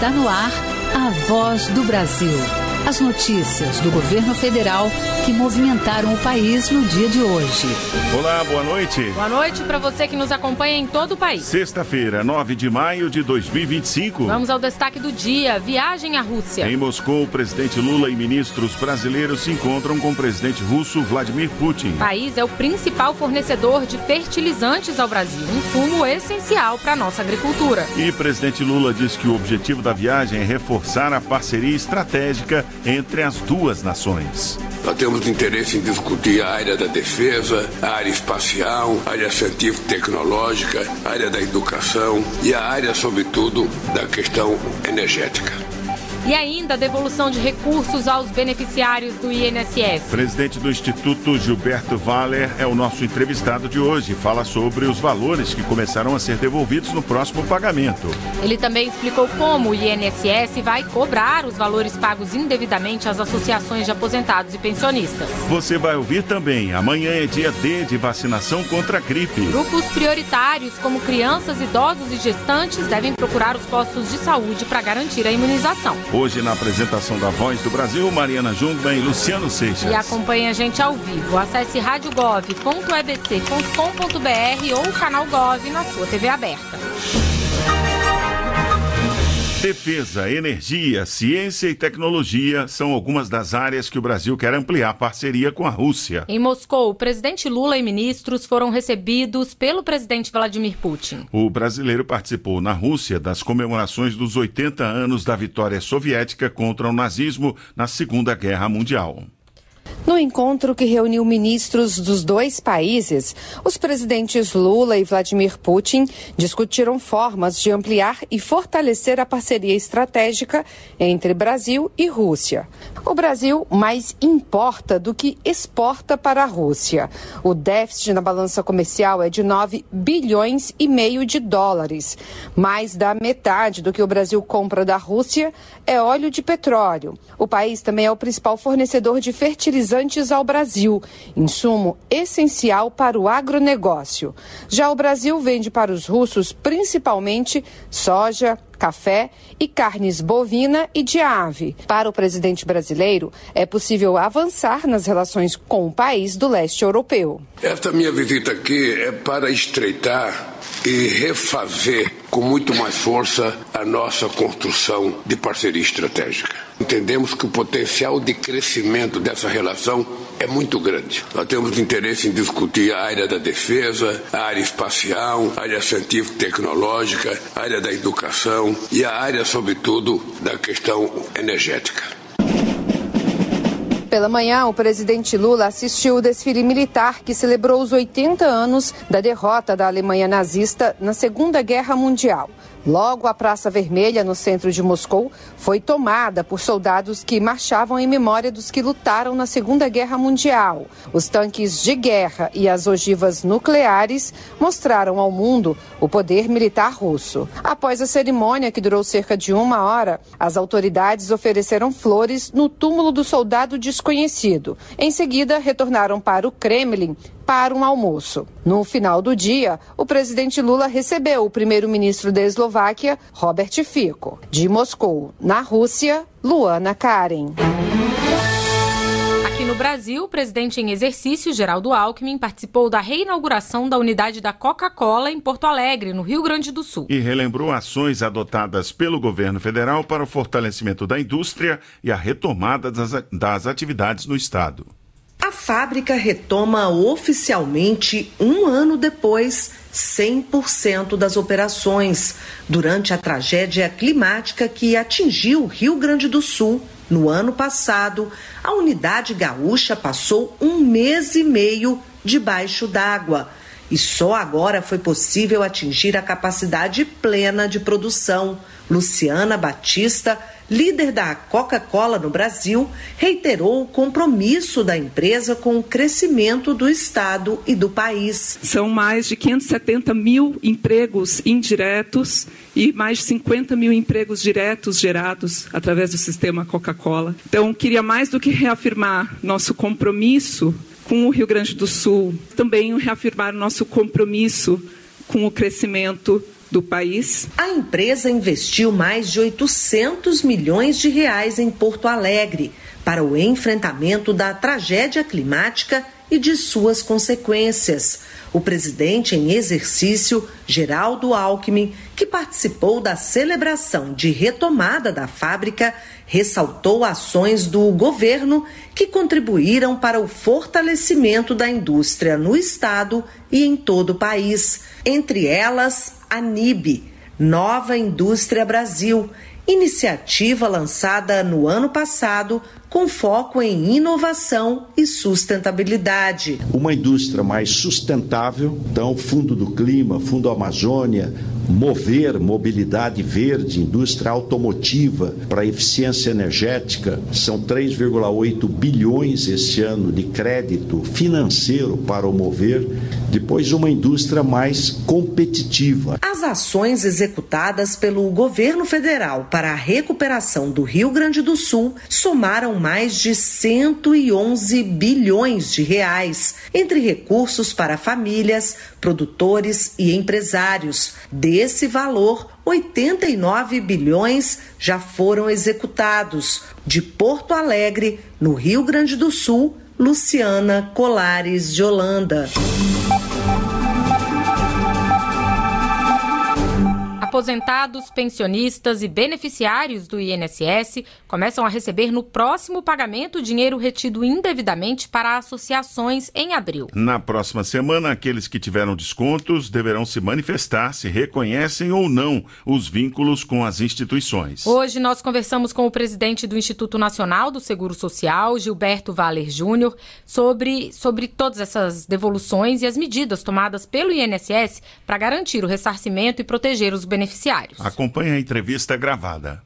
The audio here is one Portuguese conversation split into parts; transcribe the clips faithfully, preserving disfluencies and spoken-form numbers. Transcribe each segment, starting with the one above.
Está no ar a Voz do Brasil. As notícias do governo federal que movimentaram o país no dia de hoje. Olá, boa noite. Boa noite para você que nos acompanha em todo o país. Sexta-feira, nove de maio de dois mil e vinte e cinco. Vamos ao destaque do dia, viagem à Rússia. Em Moscou, o presidente Lula e ministros brasileiros se encontram com o presidente russo Vladimir Putin. O país é o principal fornecedor de fertilizantes ao Brasil, um insumo essencial para a nossa agricultura. E presidente Lula diz que o objetivo da viagem é reforçar a parceria estratégica entre as duas nações. Nós temos interesse em discutir a área da defesa, a área espacial, a área científico-tecnológica, a área da educação e a área, sobretudo, da questão energética. E ainda a devolução de recursos aos beneficiários do I N S S. Presidente do Instituto, Gilberto Valer, é o nosso entrevistado de hoje. Fala sobre os valores que começarão a ser devolvidos no próximo pagamento. Ele também explicou como o I N S S vai cobrar os valores pagos indevidamente às associações de aposentados e pensionistas. Você vai ouvir também. Amanhã é dia D de vacinação contra a gripe. Grupos prioritários, como crianças, idosos e gestantes, devem procurar os postos de saúde para garantir a imunização. Hoje, na apresentação da Voz do Brasil, Mariana Jungmann e Luciano Seixas. E acompanhe a gente ao vivo. Acesse rádio gov ponto e b c ponto com ponto b r ou o canal Gov na sua T V aberta. Defesa, energia, ciência e tecnologia são algumas das áreas que o Brasil quer ampliar parceria com a Rússia. Em Moscou, o presidente Lula e ministros foram recebidos pelo presidente Vladimir Putin. O brasileiro participou na Rússia das comemorações dos oitenta anos da vitória soviética contra o nazismo na Segunda Guerra Mundial. No encontro que reuniu ministros dos dois países, os presidentes Lula e Vladimir Putin discutiram formas de ampliar e fortalecer a parceria estratégica entre Brasil e Rússia. O Brasil mais importa do que exporta para a Rússia. O déficit na balança comercial é de nove bilhões e meio de dólares. Mais da metade do que o Brasil compra da Rússia é óleo de petróleo. O país também é o principal fornecedor de fertilizantes ao Brasil, insumo essencial para o agronegócio. Já o Brasil vende para os russos principalmente soja, café e carnes bovina e de ave. Para o presidente brasileiro, é possível avançar nas relações com o país do leste europeu. Esta minha visita aqui é para estreitar e refazer com muito mais força a nossa construção de parceria estratégica. Entendemos que o potencial de crescimento dessa relação é muito grande. Nós temos interesse em discutir a área da defesa, a área espacial, a área científico-tecnológica, a área da educação e a área, sobretudo, da questão energética. Pela manhã, o presidente Lula assistiu o desfile militar que celebrou os oitenta anos da derrota da Alemanha nazista na Segunda Guerra Mundial. Logo, a Praça Vermelha, no centro de Moscou, foi tomada por soldados que marchavam em memória dos que lutaram na Segunda Guerra Mundial. Os tanques de guerra e as ogivas nucleares mostraram ao mundo o poder militar russo. Após a cerimônia, que durou cerca de uma hora, as autoridades ofereceram flores no túmulo do soldado desconhecido. Em seguida, retornaram para o Kremlin para um almoço. No final do dia, o presidente Lula recebeu o primeiro-ministro da Eslováquia, Robert Fico. De Moscou, na Rússia, Luana Karen. Aqui no Brasil, o presidente em exercício, Geraldo Alckmin, participou da reinauguração da unidade da Coca-Cola em Porto Alegre, no Rio Grande do Sul. E relembrou ações adotadas pelo governo federal para o fortalecimento da indústria e a retomada das, das atividades no estado. A fábrica retoma oficialmente, um ano depois, cem por cento das operações, durante a tragédia climática que atingiu o Rio Grande do Sul. No ano passado, a unidade gaúcha passou um mês e meio debaixo d'água. E só agora foi possível atingir a capacidade plena de produção. Luciana Batista, líder da Coca-Cola no Brasil, reiterou o compromisso da empresa com o crescimento do estado e do país. São mais de quinhentos e setenta mil empregos indiretos e mais de cinquenta mil empregos diretos gerados através do sistema Coca-Cola. Então, queria mais do que reafirmar nosso compromisso com o Rio Grande do Sul, também reafirmar o nosso compromisso com o crescimento do país. A empresa investiu mais de oitocentos milhões de reais em Porto Alegre para o enfrentamento da tragédia climática e de suas consequências. O presidente em exercício, Geraldo Alckmin, que participou da celebração de retomada da fábrica, ressaltou ações do governo que contribuíram para o fortalecimento da indústria no estado e em todo o país. Entre elas, a N I B, Nova Indústria Brasil, iniciativa lançada no ano passado com foco em inovação e sustentabilidade. Uma indústria mais sustentável, então Fundo do Clima, Fundo Amazônia, Mover, mobilidade verde, indústria automotiva para eficiência energética, são três vírgula oito bilhões este ano de crédito financeiro para o Mover. Depois, uma indústria mais competitiva. As ações executadas pelo governo federal para a recuperação do Rio Grande do Sul somaram mais de cento e onze bilhões de reais, entre recursos para famílias, produtores e empresários. Desse valor, oitenta e nove bilhões já foram executados. De Porto Alegre, no Rio Grande do Sul, Luciana Colares de Holanda. Aposentados, pensionistas e beneficiários do I N S S começam a receber no próximo pagamento dinheiro retido indevidamente para associações em abril. Na próxima semana, aqueles que tiveram descontos deverão se manifestar se reconhecem ou não os vínculos com as instituições. Hoje nós conversamos com o presidente do Instituto Nacional do Seguro Social, Gilberto Valer Júnior, sobre, sobre todas essas devoluções e as medidas tomadas pelo I N S S para garantir o ressarcimento e proteger os beneficiários. beneficiários. Acompanhe a entrevista gravada.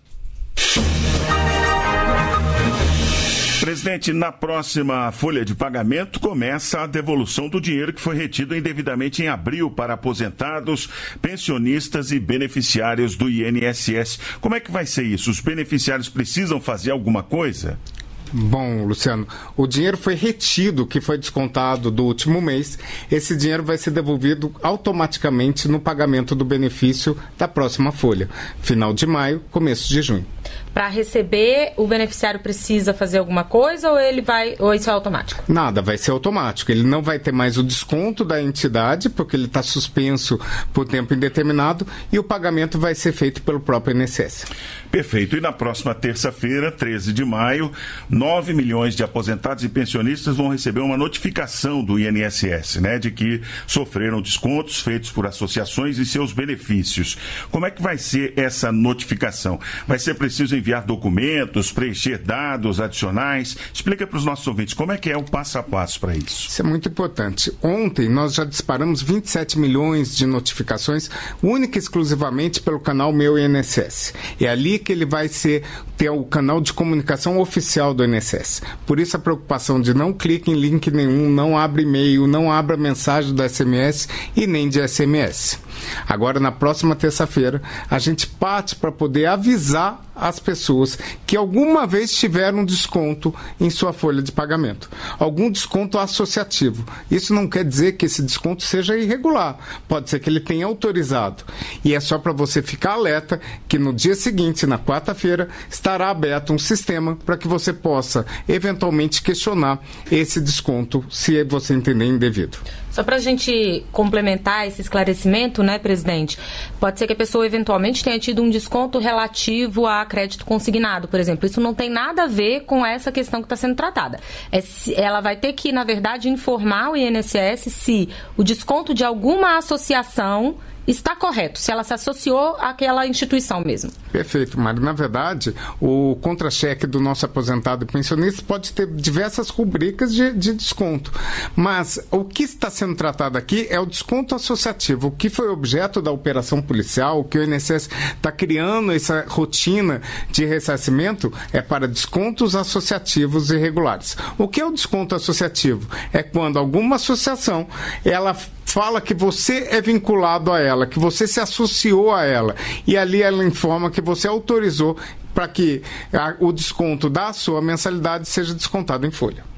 Presidente, na próxima folha de pagamento começa a devolução do dinheiro que foi retido indevidamente em abril para aposentados, pensionistas e beneficiários do I N S S. Como é que vai ser isso? Os beneficiários precisam fazer alguma coisa? Bom, Luciano, o dinheiro foi retido, que foi descontado do último mês. Esse dinheiro vai ser devolvido automaticamente no pagamento do benefício da próxima folha, final de maio, começo de junho. Para receber, o beneficiário precisa fazer alguma coisa ou ele vai, ou isso é automático? Nada, vai ser automático. Ele não vai ter mais o desconto da entidade, porque ele está suspenso por tempo indeterminado, e o pagamento vai ser feito pelo próprio I N S S. Perfeito. E na próxima terça-feira, treze de maio, nove milhões de aposentados e pensionistas vão receber uma notificação do I N S S, né, de que sofreram descontos feitos por associações e seus benefícios. Como é que vai ser essa notificação? Vai ser preciso enviar documentos, preencher dados adicionais? Explica para os nossos ouvintes como é que é o passo a passo para isso. Isso é muito importante. Ontem nós já disparamos vinte e sete milhões de notificações, única e exclusivamente pelo canal Meu I N S S. É ali que ele vai ser, ter o canal de comunicação oficial do I N S S. Por isso a preocupação de não clique em link nenhum, não abre e-mail, não abra mensagem do S M S e nem de S M S. Agora, na próxima terça-feira, a gente parte para poder avisar as pessoas que alguma vez tiveram um desconto em sua folha de pagamento. Algum desconto associativo. Isso não quer dizer que esse desconto seja irregular. Pode ser que ele tenha autorizado. E é só para você ficar alerta que no dia seguinte, na quarta-feira, estará aberto um sistema para que você possa eventualmente questionar esse desconto se você entender indevido. Só para a gente complementar esse esclarecimento, né, presidente? Pode ser que a pessoa eventualmente tenha tido um desconto relativo a crédito consignado, por exemplo. Isso não tem nada a ver com essa questão que está sendo tratada. É se, ela vai ter que, na verdade, informar o I N S S se o desconto de alguma associação está correto, se ela se associou àquela instituição mesmo. Perfeito, Mário. Na verdade, o contra-cheque do nosso aposentado e pensionista pode ter diversas rubricas de, de desconto. Mas o que está sendo tratado aqui é o desconto associativo, o que foi objeto da operação policial, o que o I N S S está criando essa rotina de ressarcimento é para descontos associativos irregulares. O que é o desconto associativo? É quando alguma associação, ela fala que você é vinculado a ela, que você se associou a ela, e ali ela informa que você autorizou para que a, o desconto da sua mensalidade seja descontado em folha.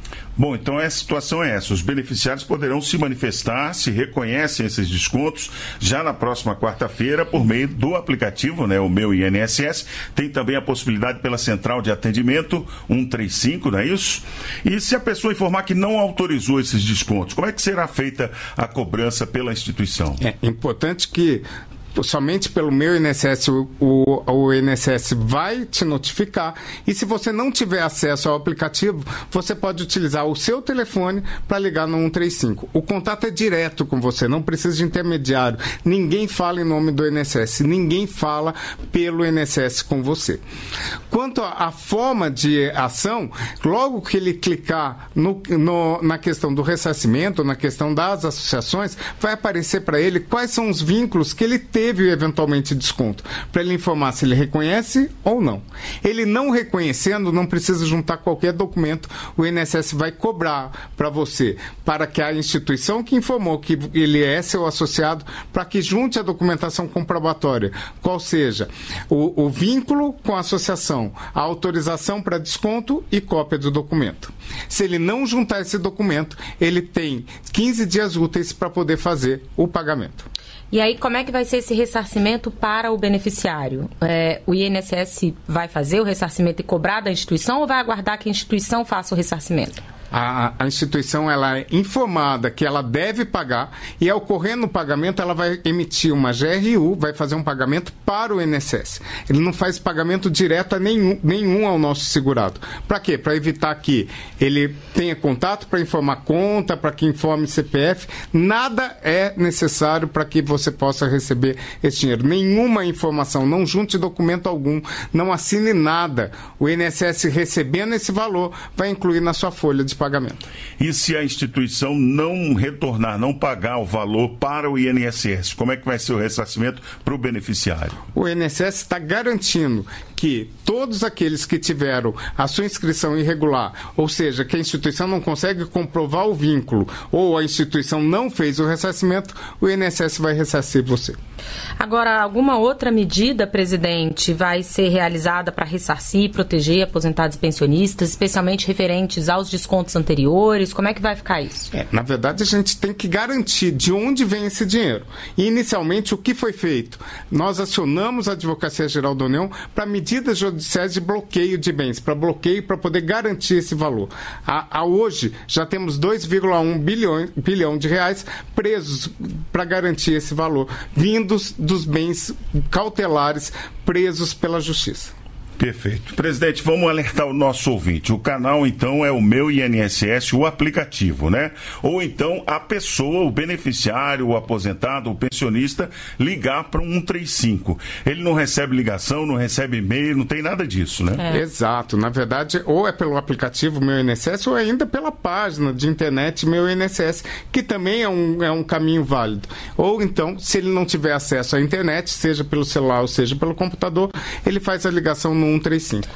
Bom, então a situação é essa. Os beneficiários poderão se manifestar se reconhecem esses descontos já na próxima quarta-feira por meio do aplicativo, né, o Meu I N S S. Tem também a possibilidade pela central de atendimento um três cinco, não é isso? E se a pessoa informar que não autorizou esses descontos, como é que será feita a cobrança pela instituição? É importante que somente pelo Meu I N S S, o, o, o I N S S vai te notificar, e se você não tiver acesso ao aplicativo, você pode utilizar o seu telefone para ligar no um três cinco. O contato é direto com você, não precisa de intermediário. Ninguém fala em nome do I N S S, ninguém fala pelo I N S S com você. Quanto à forma de ação, logo que ele clicar no, no, na questão do ressarcimento, na questão das associações, vai aparecer para ele quais são os vínculos que ele teve eventualmente desconto, para ele informar se ele reconhece ou não. Ele não reconhecendo, não precisa juntar qualquer documento, o I N S S vai cobrar para você, para que a instituição que informou que ele é seu associado, para que junte a documentação comprobatória, qual seja o, o vínculo com a associação, a autorização para desconto e cópia do documento. Se ele não juntar esse documento, ele tem quinze dias úteis para poder fazer o pagamento. E aí, como é que vai ser esse ressarcimento para o beneficiário? É, o I N S S vai fazer o ressarcimento e cobrar da instituição ou vai aguardar que a instituição faça o ressarcimento? A, a instituição ela é informada que ela deve pagar e, ao ocorrendo o pagamento, ela vai emitir uma G R U, vai fazer um pagamento para o I N S S. Ele não faz pagamento direto a nenhum, nenhum ao nosso segurado. Para quê? Para evitar que ele tenha contato, para informar conta, para que informe C P F. Nada é necessário para que você possa receber esse dinheiro. Nenhuma informação, não junte documento algum, não assine nada. O I N S S recebendo esse valor vai incluir na sua folha de pagamento. E se a instituição não retornar, não pagar o valor para o I N S S, como é que vai ser o ressarcimento para o beneficiário? O I N S S está garantindo que todos aqueles que tiveram a sua inscrição irregular, ou seja, que a instituição não consegue comprovar o vínculo ou a instituição não fez o ressarcimento, o I N S S vai ressarcir você. Agora, alguma outra medida, presidente, vai ser realizada para ressarcir e proteger aposentados e pensionistas, especialmente referentes aos descontos anteriores? Como é que vai ficar isso? É, na verdade, a gente tem que garantir de onde vem esse dinheiro. E, inicialmente, o que foi feito? Nós acionamos a Advocacia Geral da União para medidas judiciais de bloqueio de bens, para bloqueio, para poder garantir esse valor. A, a hoje, já temos dois vírgula um bilhão, bilhão de reais presos para garantir esse valor, vindos dos bens cautelares presos pela Justiça. Perfeito. Presidente, vamos alertar o nosso ouvinte. O canal, então, é o Meu I N S S, o aplicativo, né? Ou então a pessoa, o beneficiário, o aposentado, o pensionista, ligar para um um três cinco. Ele não recebe ligação, não recebe e-mail, não tem nada disso, né? É. Exato. Na verdade, ou é pelo aplicativo Meu I N S S ou ainda pela página de internet Meu I N S S, que também é um, é um caminho válido. Ou então, se ele não tiver acesso à internet, seja pelo celular ou seja pelo computador, ele faz a ligação no um três cinco.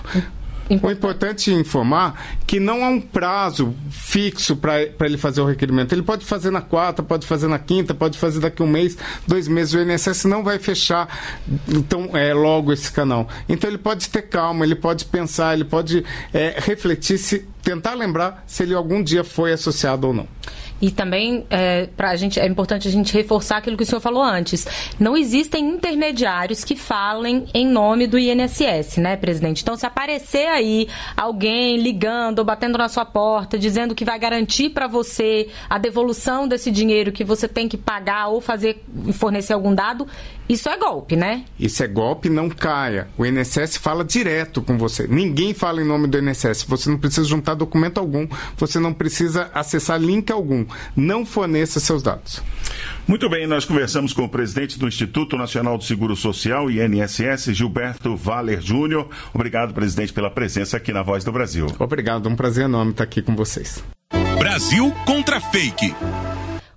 O importante é informar que não há um prazo fixo para ele fazer o requerimento. Ele pode fazer na quarta, pode fazer na quinta, pode fazer daqui a um mês, dois meses. O I N S S não vai fechar então, é, logo esse canal. Então ele pode ter calma, ele pode pensar, ele pode é, refletir, se, tentar lembrar se ele algum dia foi associado ou não. E também é, pra gente, é importante a gente reforçar aquilo que o senhor falou antes. Não existem intermediários que falem em nome do I N S S, né, presidente? Então, se aparecer aí alguém ligando ou batendo na sua porta, dizendo que vai garantir para você a devolução desse dinheiro que você tem que pagar ou fazer, fornecer algum dado, isso é golpe, né? Isso é golpe, não caia. O I N S S fala direto com você. Ninguém fala em nome do I N S S. Você não precisa juntar documento algum. Você não precisa acessar link algum. Não forneça seus dados. Muito bem, nós conversamos com o presidente do Instituto Nacional do Seguro Social, I N S S, Gilberto Valer Júnior. Obrigado, presidente, pela presença aqui na Voz do Brasil. Obrigado, um prazer enorme estar aqui com vocês. Brasil contra Fake.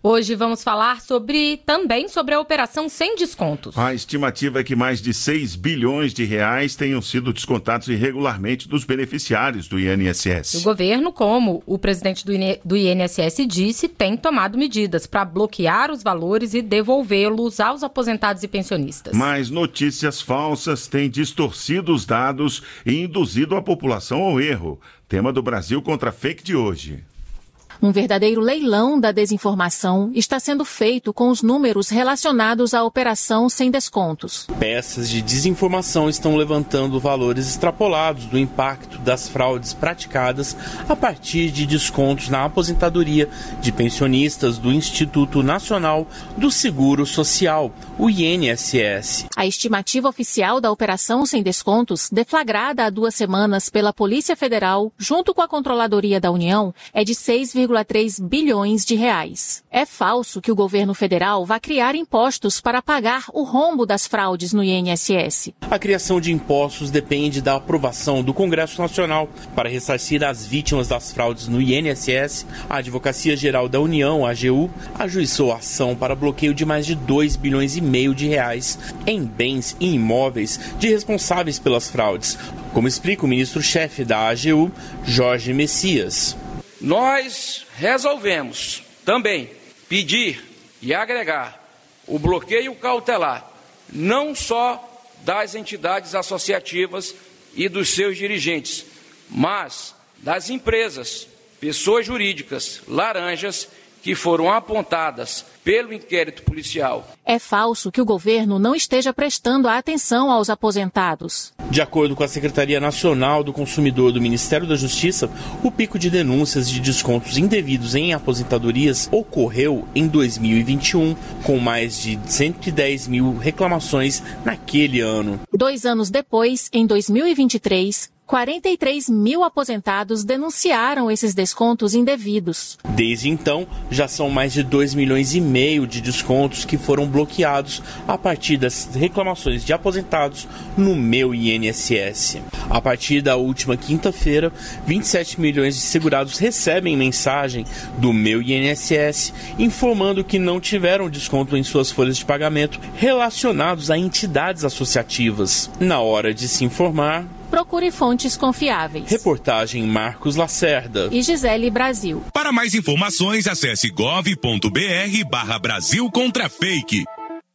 Hoje vamos falar sobre também sobre a operação sem descontos. A estimativa é que mais de seis bilhões de reais tenham sido descontados irregularmente dos beneficiários do I N S S. O governo, como o presidente do I N S S disse, tem tomado medidas para bloquear os valores e devolvê-los aos aposentados e pensionistas. Mas notícias falsas têm distorcido os dados e induzido a população ao erro. Tema do Brasil contra a Fake de hoje. Um verdadeiro leilão da desinformação está sendo feito com os números relacionados à operação sem descontos. Peças de desinformação estão levantando valores extrapolados do impacto das fraudes praticadas a partir de descontos na aposentadoria de pensionistas do Instituto Nacional do Seguro Social, o I N S S. A estimativa oficial da operação sem descontos, deflagrada há duas semanas pela Polícia Federal, junto com a Controladoria da União, é de seis vírgula três bilhões de reais. É falso que o governo federal vá criar impostos para pagar o rombo das fraudes no I N S S. A criação de impostos depende da aprovação do Congresso Nacional. Para ressarcir as vítimas das fraudes no I N S S, a Advocacia Geral da União, a A G U, ajuizou a ação para bloqueio de mais de dois bilhões e meio de reais em bens e imóveis de responsáveis pelas fraudes, como explica o ministro-chefe da A G U, Jorge Messias. Nós resolvemos também pedir e agregar o bloqueio cautelar, não só das entidades associativas e dos seus dirigentes, mas das empresas, pessoas jurídicas, laranjas, que foram apontadas pelo inquérito policial. É falso que o governo não esteja prestando atenção aos aposentados. De acordo com a Secretaria Nacional do Consumidor do Ministério da Justiça, o pico de denúncias de descontos indevidos em aposentadorias ocorreu em dois mil e vinte e um, com mais de cento e dez mil reclamações naquele ano. Dois anos depois, em dois mil e vinte e três, quarenta e três mil aposentados denunciaram esses descontos indevidos. Desde então, já são mais de dois milhões e meio de descontos que foram bloqueados a partir das reclamações de aposentados no Meu I N S S. A partir da última quinta-feira, vinte e sete milhões de segurados recebem mensagem do Meu I N S S informando que não tiveram desconto em suas folhas de pagamento relacionados a entidades associativas. Na hora de se informar, procure fontes confiáveis. Reportagem Marcos Lacerda e Gisele Brasil. Para mais informações, acesse gov ponto br barra Brasil contra Fake.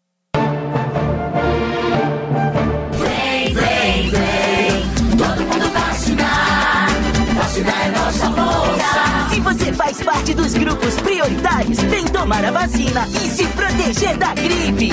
Vem, vem, vem, todo mundo vacinar. Vacinar é nossa força. Se você faz parte dos grupos prioritários, vem tomar a vacina e se proteger da gripe.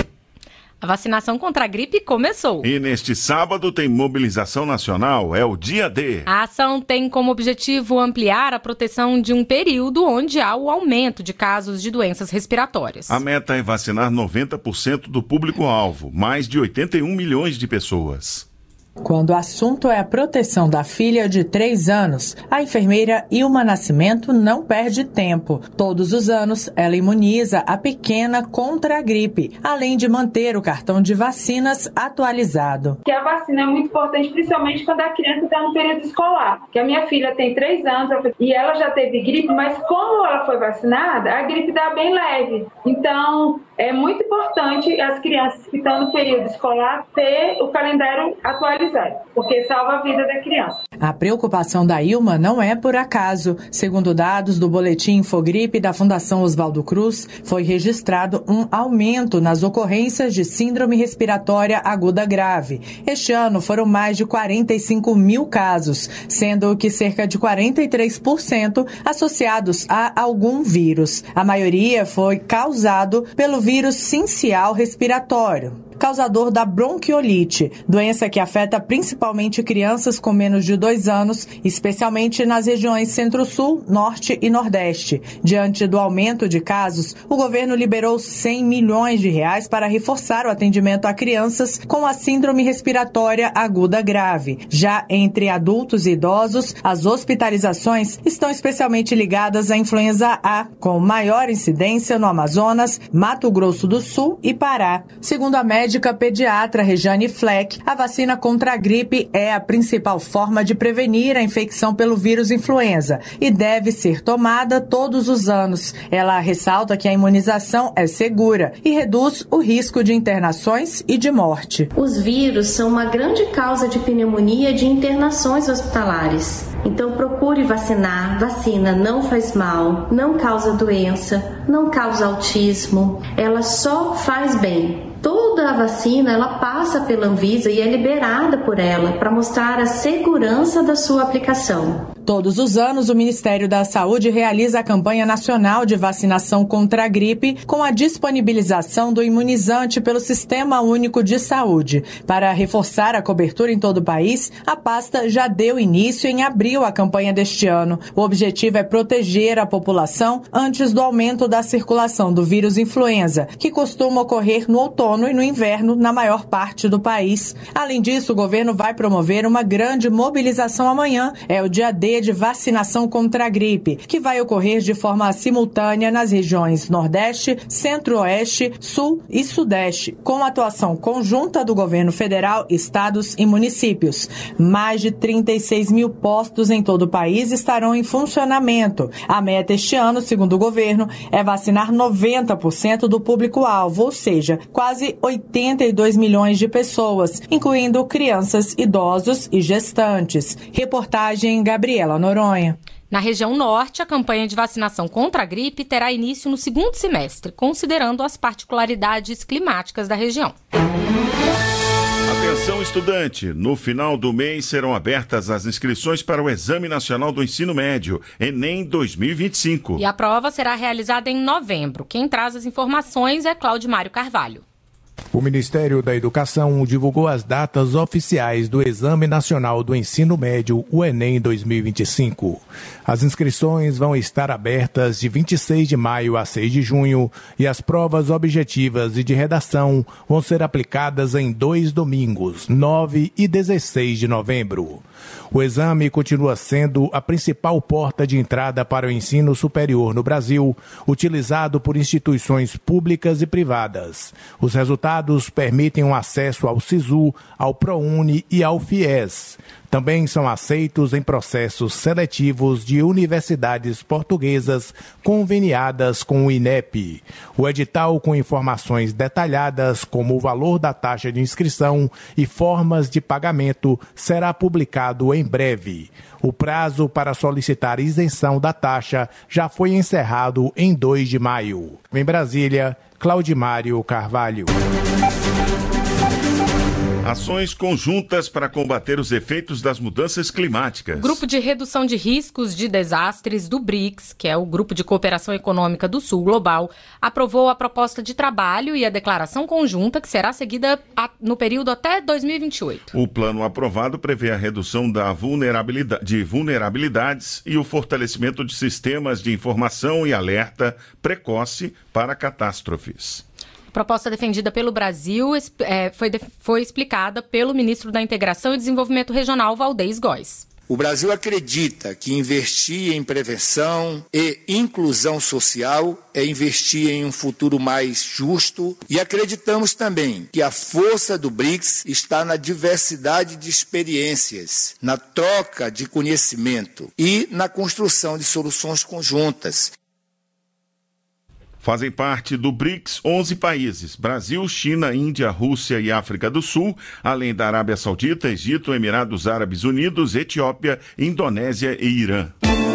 A vacinação contra a gripe começou. E neste sábado tem mobilização nacional, é o Dia D. A ação tem como objetivo ampliar a proteção de um período onde há o aumento de casos de doenças respiratórias. A meta é vacinar noventa por cento do público-alvo, mais de oitenta e um milhões de pessoas. Quando o assunto é a proteção da filha de três anos, a enfermeira Ilma Nascimento não perde tempo. Todos os anos, ela imuniza a pequena contra a gripe, além de manter o cartão de vacinas atualizado. Que a vacina é muito importante, principalmente quando a criança está no período escolar. Que a minha filha tem três anos e ela já teve gripe, mas como ela foi vacinada, a gripe dá bem leve. Então, é muito importante as crianças que estão no período escolar ter o calendário atualizado, porque salva a vida da criança. A preocupação da Ilma não é por acaso. Segundo dados do Boletim Infogripe da Fundação Oswaldo Cruz, foi registrado um aumento nas ocorrências de síndrome respiratória aguda grave. Este ano foram mais de quarenta e cinco mil casos, sendo que cerca de quarenta e três por cento associados a algum vírus. A maioria foi causado pelo vírus sincial respiratório, causador da bronquiolite, doença que afeta principalmente crianças com menos de dois anos, especialmente nas regiões Centro-Sul, Norte e Nordeste. Diante do aumento de casos, o governo liberou cem milhões de reais para reforçar o atendimento a crianças com a síndrome respiratória aguda grave. Já entre adultos e idosos, as hospitalizações estão especialmente ligadas à influenza A, com maior incidência no Amazonas, Mato Grosso do Sul e Pará. Segundo a médica médica pediatra Rejane Fleck, a vacina contra a gripe é a principal forma de prevenir a infecção pelo vírus influenza e deve ser tomada todos os anos. Ela ressalta que a imunização é segura e reduz o risco de internações e de morte. Os vírus são uma grande causa de pneumonia e de internações hospitalares. Então procure vacinar. Vacina não faz mal, não causa doença, não causa autismo, ela só faz bem. Toda a vacina, ela passa pela Anvisa e é liberada por ela para mostrar a segurança da sua aplicação. Todos os anos, o Ministério da Saúde realiza a campanha nacional de vacinação contra a gripe com a disponibilização do imunizante pelo Sistema Único de Saúde. Para reforçar a cobertura em todo o país, a pasta já deu início em abril à campanha deste ano. O objetivo é proteger a população antes do aumento da circulação do vírus influenza, que costuma ocorrer no outono e no inverno na maior parte do país. Além disso, o governo vai promover uma grande mobilização amanhã. É o dia D de vacinação contra a gripe, que vai ocorrer de forma simultânea nas regiões Nordeste, Centro-Oeste, Sul e Sudeste, com atuação conjunta do governo federal, estados e municípios. Mais de trinta e seis mil postos em todo o país estarão em funcionamento. A meta este ano, segundo o governo, é vacinar noventa por cento do público-alvo, ou seja, quase oitenta e dois milhões de pessoas, incluindo crianças, idosos e gestantes. Reportagem Gabriela Noronha. Na região norte, a campanha de vacinação contra a gripe terá início no segundo semestre, considerando as particularidades climáticas da região. Atenção, estudante! No final do mês serão abertas as inscrições para o Exame Nacional do Ensino Médio, Enem dois mil e vinte e cinco. E a prova será realizada em novembro. Quem traz as informações é Claudimário Carvalho. O Ministério da Educação divulgou as datas oficiais do Exame Nacional do Ensino Médio, o Enem dois mil e vinte e cinco. As inscrições vão estar abertas de vinte e seis de maio a seis de junho e as provas objetivas e de redação vão ser aplicadas em dois domingos, nove e dezesseis de novembro. O exame continua sendo a principal porta de entrada para o ensino superior no Brasil, utilizado por instituições públicas e privadas. Os resultados permitem um acesso ao SISU, ao ProUni e ao FIES. Também são aceitos em processos seletivos de universidades portuguesas conveniadas com o INEP. O edital com informações detalhadas, como o valor da taxa de inscrição e formas de pagamento, será publicado em breve. O prazo para solicitar isenção da taxa já foi encerrado em dois de maio. Em Brasília, Claudimário Carvalho. Ações conjuntas para combater os efeitos das mudanças climáticas. Grupo de Redução de Riscos de Desastres do BRICS, que é o Grupo de Cooperação Econômica do Sul Global, aprovou a proposta de trabalho e a declaração conjunta que será seguida a, no período até dois mil e vinte e oito. O plano aprovado prevê a redução da vulnerabilidade, de vulnerabilidades e o fortalecimento de sistemas de informação e alerta precoce para catástrofes. A proposta defendida pelo Brasil é, foi, foi explicada pelo ministro da Integração e Desenvolvimento Regional, Valdez Góes. O Brasil acredita que investir em prevenção e inclusão social é investir em um futuro mais justo e acreditamos também que a força do BRICS está na diversidade de experiências, na troca de conhecimento e na construção de soluções conjuntas. Fazem parte do BRICS onze países, Brasil, China, Índia, Rússia e África do Sul, além da Arábia Saudita, Egito, Emirados Árabes Unidos, Etiópia, Indonésia e Irã.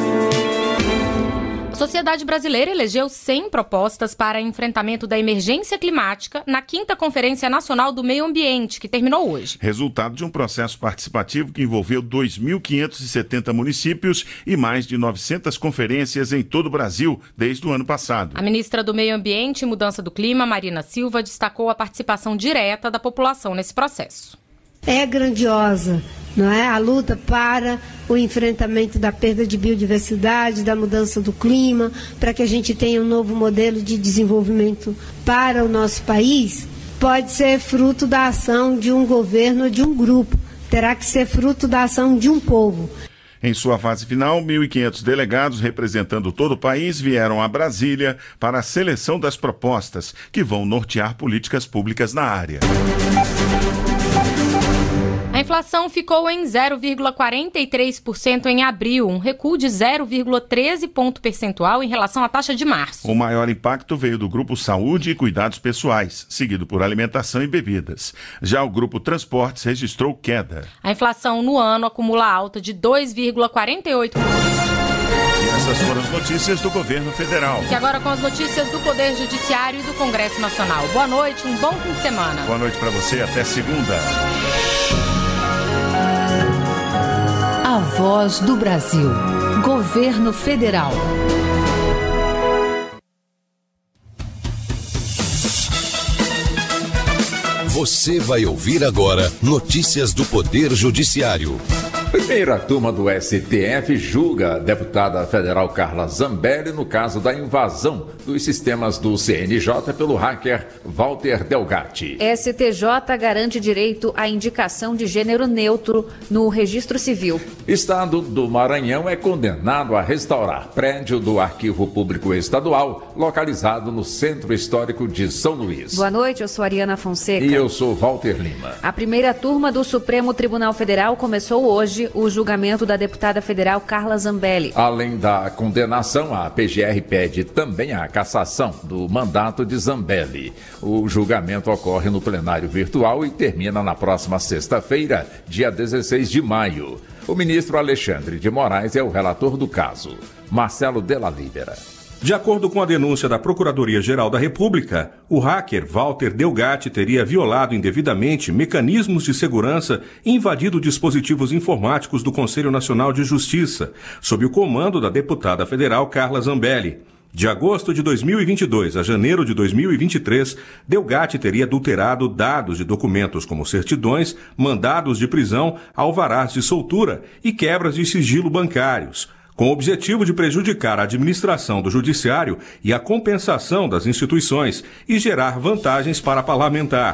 A sociedade brasileira elegeu cem propostas para enfrentamento da emergência climática na quinta Conferência Nacional do Meio Ambiente, que terminou hoje. Resultado de um processo participativo que envolveu dois mil quinhentos e setenta municípios e mais de novecentas conferências em todo o Brasil desde o ano passado. A ministra do Meio Ambiente e Mudança do Clima, Marina Silva, destacou a participação direta da população nesse processo. É grandiosa, não é? A luta para o enfrentamento da perda de biodiversidade, da mudança do clima, para que a gente tenha um novo modelo de desenvolvimento para o nosso país, pode ser fruto da ação de um governo ou de um grupo. Terá que ser fruto da ação de um povo. Em sua fase final, mil e quinhentos delegados representando todo o país vieram a Brasília para a seleção das propostas que vão nortear políticas públicas na área. A inflação ficou em zero vírgula quarenta e três por cento em abril, um recuo de zero vírgula treze ponto percentual em relação à taxa de março. O maior impacto veio do grupo Saúde e Cuidados Pessoais, seguido por alimentação e bebidas. Já o grupo Transportes registrou queda. A inflação no ano acumula alta de dois vírgula quarenta e oito por cento. E essas foram as notícias do governo federal. E agora com as notícias do Poder Judiciário e do Congresso Nacional. Boa noite, um bom fim de semana. Boa noite para você, até segunda. A Voz do Brasil. Governo Federal. Você vai ouvir agora notícias do Poder Judiciário. Primeira turma do S T F julga a deputada federal Carla Zambelli no caso da invasão dos sistemas do C N J pelo hacker Walter Delgatti. S T J garante direito à indicação de gênero neutro no registro civil. Estado do Maranhão é condenado a restaurar prédio do Arquivo Público Estadual, localizado no Centro Histórico de São Luís. Boa noite, eu sou Ariana Fonseca. E eu sou Walter Lima. A primeira turma do Supremo Tribunal Federal começou hoje o julgamento da deputada federal Carla Zambelli. Além da condenação, a P G R pede também a cassação do mandato de Zambelli. O julgamento ocorre no plenário virtual e termina na próxima sexta-feira, dia dezesseis de maio. O ministro Alexandre de Moraes é o relator do caso. Marcelo Della Libera. De acordo com a denúncia da Procuradoria-Geral da República, o hacker Walter Delgatti teria violado indevidamente mecanismos de segurança e invadido dispositivos informáticos do Conselho Nacional de Justiça, sob o comando da deputada federal Carla Zambelli. De agosto de dois mil e vinte e dois a janeiro de dois mil e vinte e três, Delgatti teria adulterado dados de documentos como certidões, mandados de prisão, alvarás de soltura e quebras de sigilo bancários, com o objetivo de prejudicar a administração do judiciário e a compensação das instituições e gerar vantagens para parlamentar.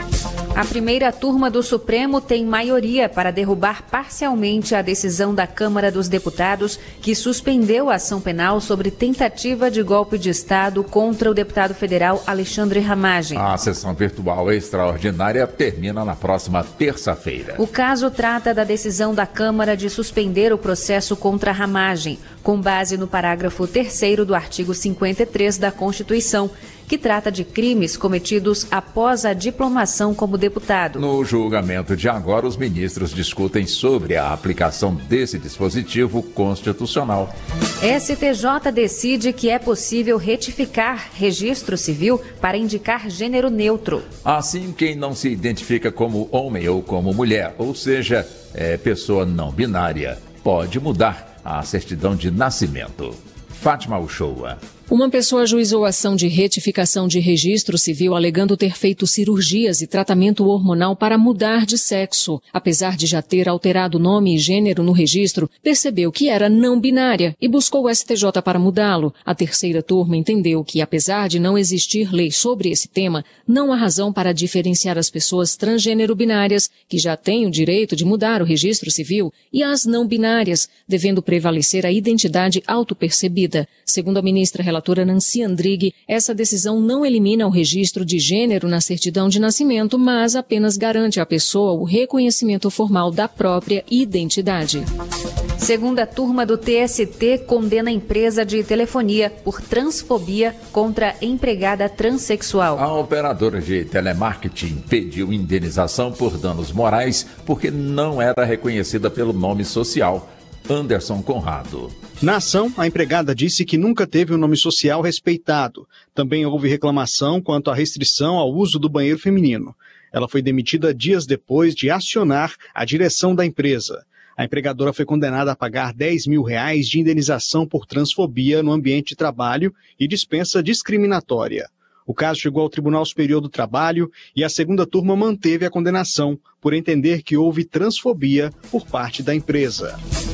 A primeira turma do Supremo tem maioria para derrubar parcialmente a decisão da Câmara dos Deputados que suspendeu a ação penal sobre tentativa de golpe de Estado contra o deputado federal Alexandre Ramagem. A sessão virtual extraordinária termina na próxima terça-feira. O caso trata da decisão da Câmara de suspender o processo contra Ramagem, com base no parágrafo terceiro do artigo cinquenta e três da Constituição, que trata de crimes cometidos após a diplomação como deputado. No julgamento de agora, os ministros discutem sobre a aplicação desse dispositivo constitucional. S T J decide que é possível retificar registro civil para indicar gênero neutro. Assim, quem não se identifica como homem ou como mulher, ou seja, é pessoa não binária, pode mudar a certidão de nascimento. Fátima Uchoa. Uma pessoa ajuizou ação de retificação de registro civil alegando ter feito cirurgias e tratamento hormonal para mudar de sexo. Apesar de já ter alterado nome e gênero no registro, percebeu que era não binária e buscou o S T J para mudá-lo. A terceira turma entendeu que, apesar de não existir lei sobre esse tema, não há razão para diferenciar as pessoas transgênero binárias, que já têm o direito de mudar o registro civil, e as não binárias, devendo prevalecer a identidade autopercebida. Segundo a ministra relatora Nancy Andrighi, essa decisão não elimina o registro de gênero na certidão de nascimento, mas apenas garante à pessoa o reconhecimento formal da própria identidade. Segunda turma do T S T condena a empresa de telefonia por transfobia contra empregada transexual. A operadora de telemarketing pediu indenização por danos morais porque não era reconhecida pelo nome social. Anderson Conrado. Na ação, a empregada disse que nunca teve um nome social respeitado. Também houve reclamação quanto à restrição ao uso do banheiro feminino. Ela foi demitida dias depois de acionar a direção da empresa. A empregadora foi condenada a pagar dez mil reais de indenização por transfobia no ambiente de trabalho e dispensa discriminatória. O caso chegou ao Tribunal Superior do Trabalho e a segunda turma manteve a condenação por entender que houve transfobia por parte da empresa.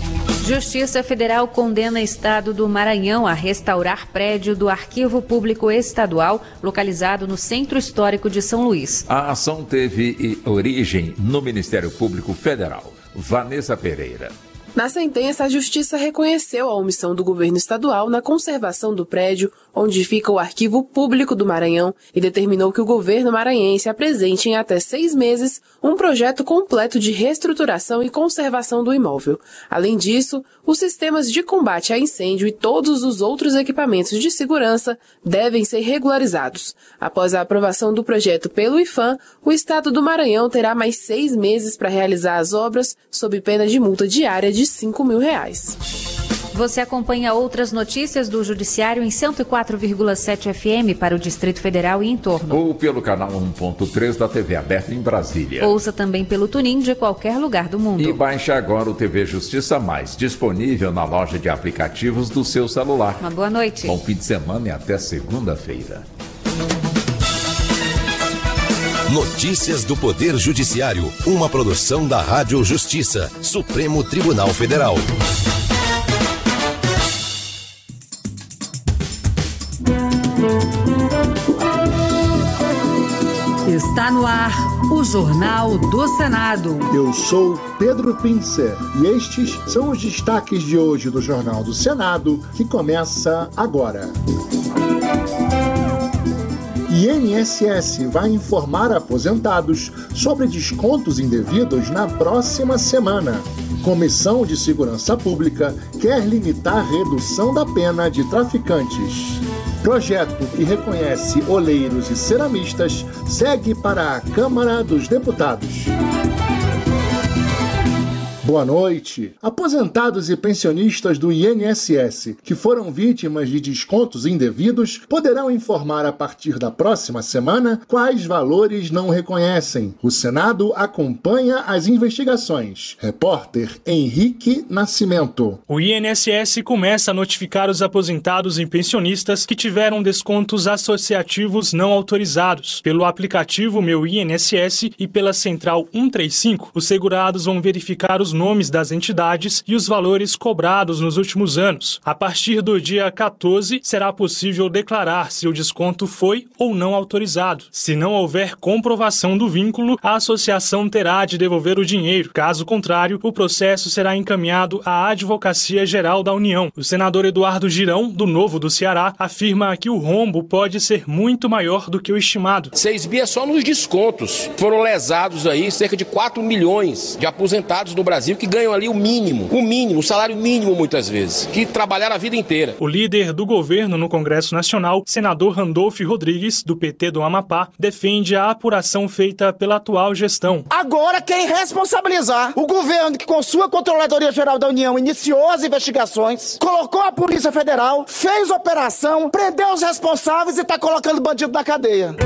Justiça Federal condena Estado do Maranhão a restaurar prédio do Arquivo Público Estadual, localizado no Centro Histórico de São Luís. A ação teve origem no Ministério Público Federal. Vanessa Pereira. Na sentença, a Justiça reconheceu a omissão do governo estadual na conservação do prédio onde fica o Arquivo Público do Maranhão e determinou que o governo maranhense apresente em até seis meses um projeto completo de reestruturação e conservação do imóvel. Além disso, os sistemas de combate a incêndio e todos os outros equipamentos de segurança devem ser regularizados. Após a aprovação do projeto pelo IPHAN, o Estado do Maranhão terá mais seis meses para realizar as obras sob pena de multa diária de cinco mil reais. Você acompanha outras notícias do Judiciário em cento e quatro vírgula sete F M para o Distrito Federal e em torno. Ou pelo canal um ponto três da T V aberta em Brasília. Ouça também pelo TuneIn de qualquer lugar do mundo. E baixe agora o T V Justiça Mais, disponível na loja de aplicativos do seu celular. Uma boa noite. Bom fim de semana e até segunda-feira. Notícias do Poder Judiciário, uma produção da Rádio Justiça, Supremo Tribunal Federal. Está no ar o Jornal do Senado. Eu sou Pedro Pincer e estes são os destaques de hoje do Jornal do Senado, que começa agora. I N S S vai informar aposentados sobre descontos indevidos na próxima semana. Comissão de Segurança Pública quer limitar a redução da pena de traficantes. Projeto que reconhece oleiros e ceramistas segue para a Câmara dos Deputados. Boa noite. Aposentados e pensionistas do I N S S que foram vítimas de descontos indevidos poderão informar a partir da próxima semana quais valores não reconhecem. O Senado acompanha as investigações. Repórter Henrique Nascimento. O I N S S começa a notificar os aposentados e pensionistas que tiveram descontos associativos não autorizados. Pelo aplicativo Meu I N S S e pela Central cento e trinta e cinco, os segurados vão verificar os nomes das entidades e os valores cobrados nos últimos anos. A partir do dia quatorze, será possível declarar se o desconto foi ou não autorizado. Se não houver comprovação do vínculo, a associação terá de devolver o dinheiro. Caso contrário, o processo será encaminhado à Advocacia Geral da União. O senador Eduardo Girão, do Novo do Ceará, afirma que o rombo pode ser muito maior do que o estimado. seis bi é só nos descontos. Foram lesados aí cerca de quatro milhões de aposentados no Brasil que ganham ali o mínimo, o mínimo, o salário mínimo muitas vezes, que trabalharam a vida inteira. O líder do governo no Congresso Nacional, senador Randolfo Rodrigues, do P T do Amapá, defende a apuração feita pela atual gestão. Agora quem responsabilizar o governo que com sua Controladoria Geral da União iniciou as investigações, colocou a Polícia Federal, fez operação, prendeu os responsáveis e está colocando bandido na cadeia.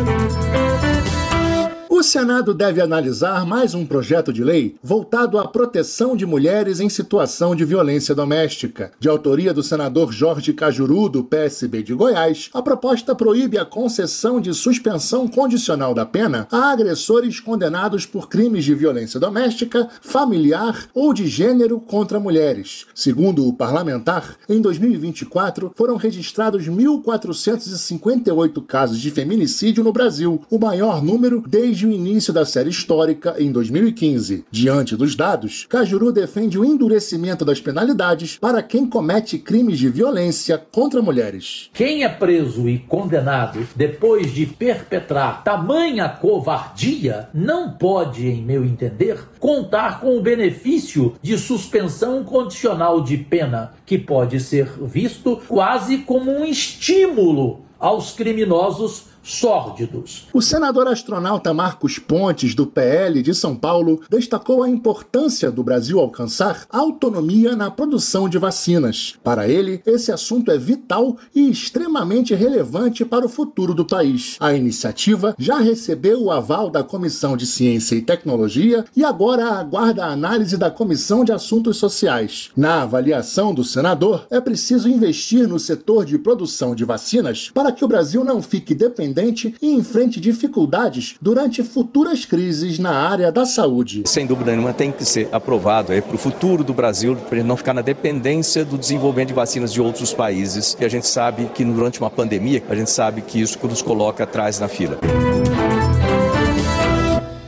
O Senado deve analisar mais um projeto de lei voltado à proteção de mulheres em situação de violência doméstica. De autoria do senador Jorge Cajuru, do P S B de Goiás, a proposta proíbe a concessão de suspensão condicional da pena a agressores condenados por crimes de violência doméstica, familiar ou de gênero contra mulheres. Segundo o parlamentar, em dois mil e vinte e quatro foram registrados mil quatrocentos e cinquenta e oito casos de feminicídio no Brasil, o maior número desde o início da série histórica em dois mil e quinze. Diante dos dados, Cajuru defende o endurecimento das penalidades para quem comete crimes de violência contra mulheres. Quem é preso e condenado depois de perpetrar tamanha covardia não pode, em meu entender, contar com o benefício de suspensão condicional de pena, que pode ser visto quase como um estímulo aos criminosos sórdidos. O senador astronauta Marcos Pontes, do P L de São Paulo, destacou a importância do Brasil alcançar autonomia na produção de vacinas. Para ele, esse assunto é vital e extremamente relevante para o futuro do país. A iniciativa já recebeu o aval da Comissão de Ciência e Tecnologia e agora aguarda a análise da Comissão de Assuntos Sociais. Na avaliação do senador, é preciso investir no setor de produção de vacinas para que o Brasil não fique dependente e enfrente dificuldades durante futuras crises na área da saúde. Sem dúvida nenhuma tem que ser aprovado para o futuro do Brasil, para ele não ficar na dependência do desenvolvimento de vacinas de outros países. E a gente sabe que durante uma pandemia, a gente sabe que isso nos coloca atrás na fila. A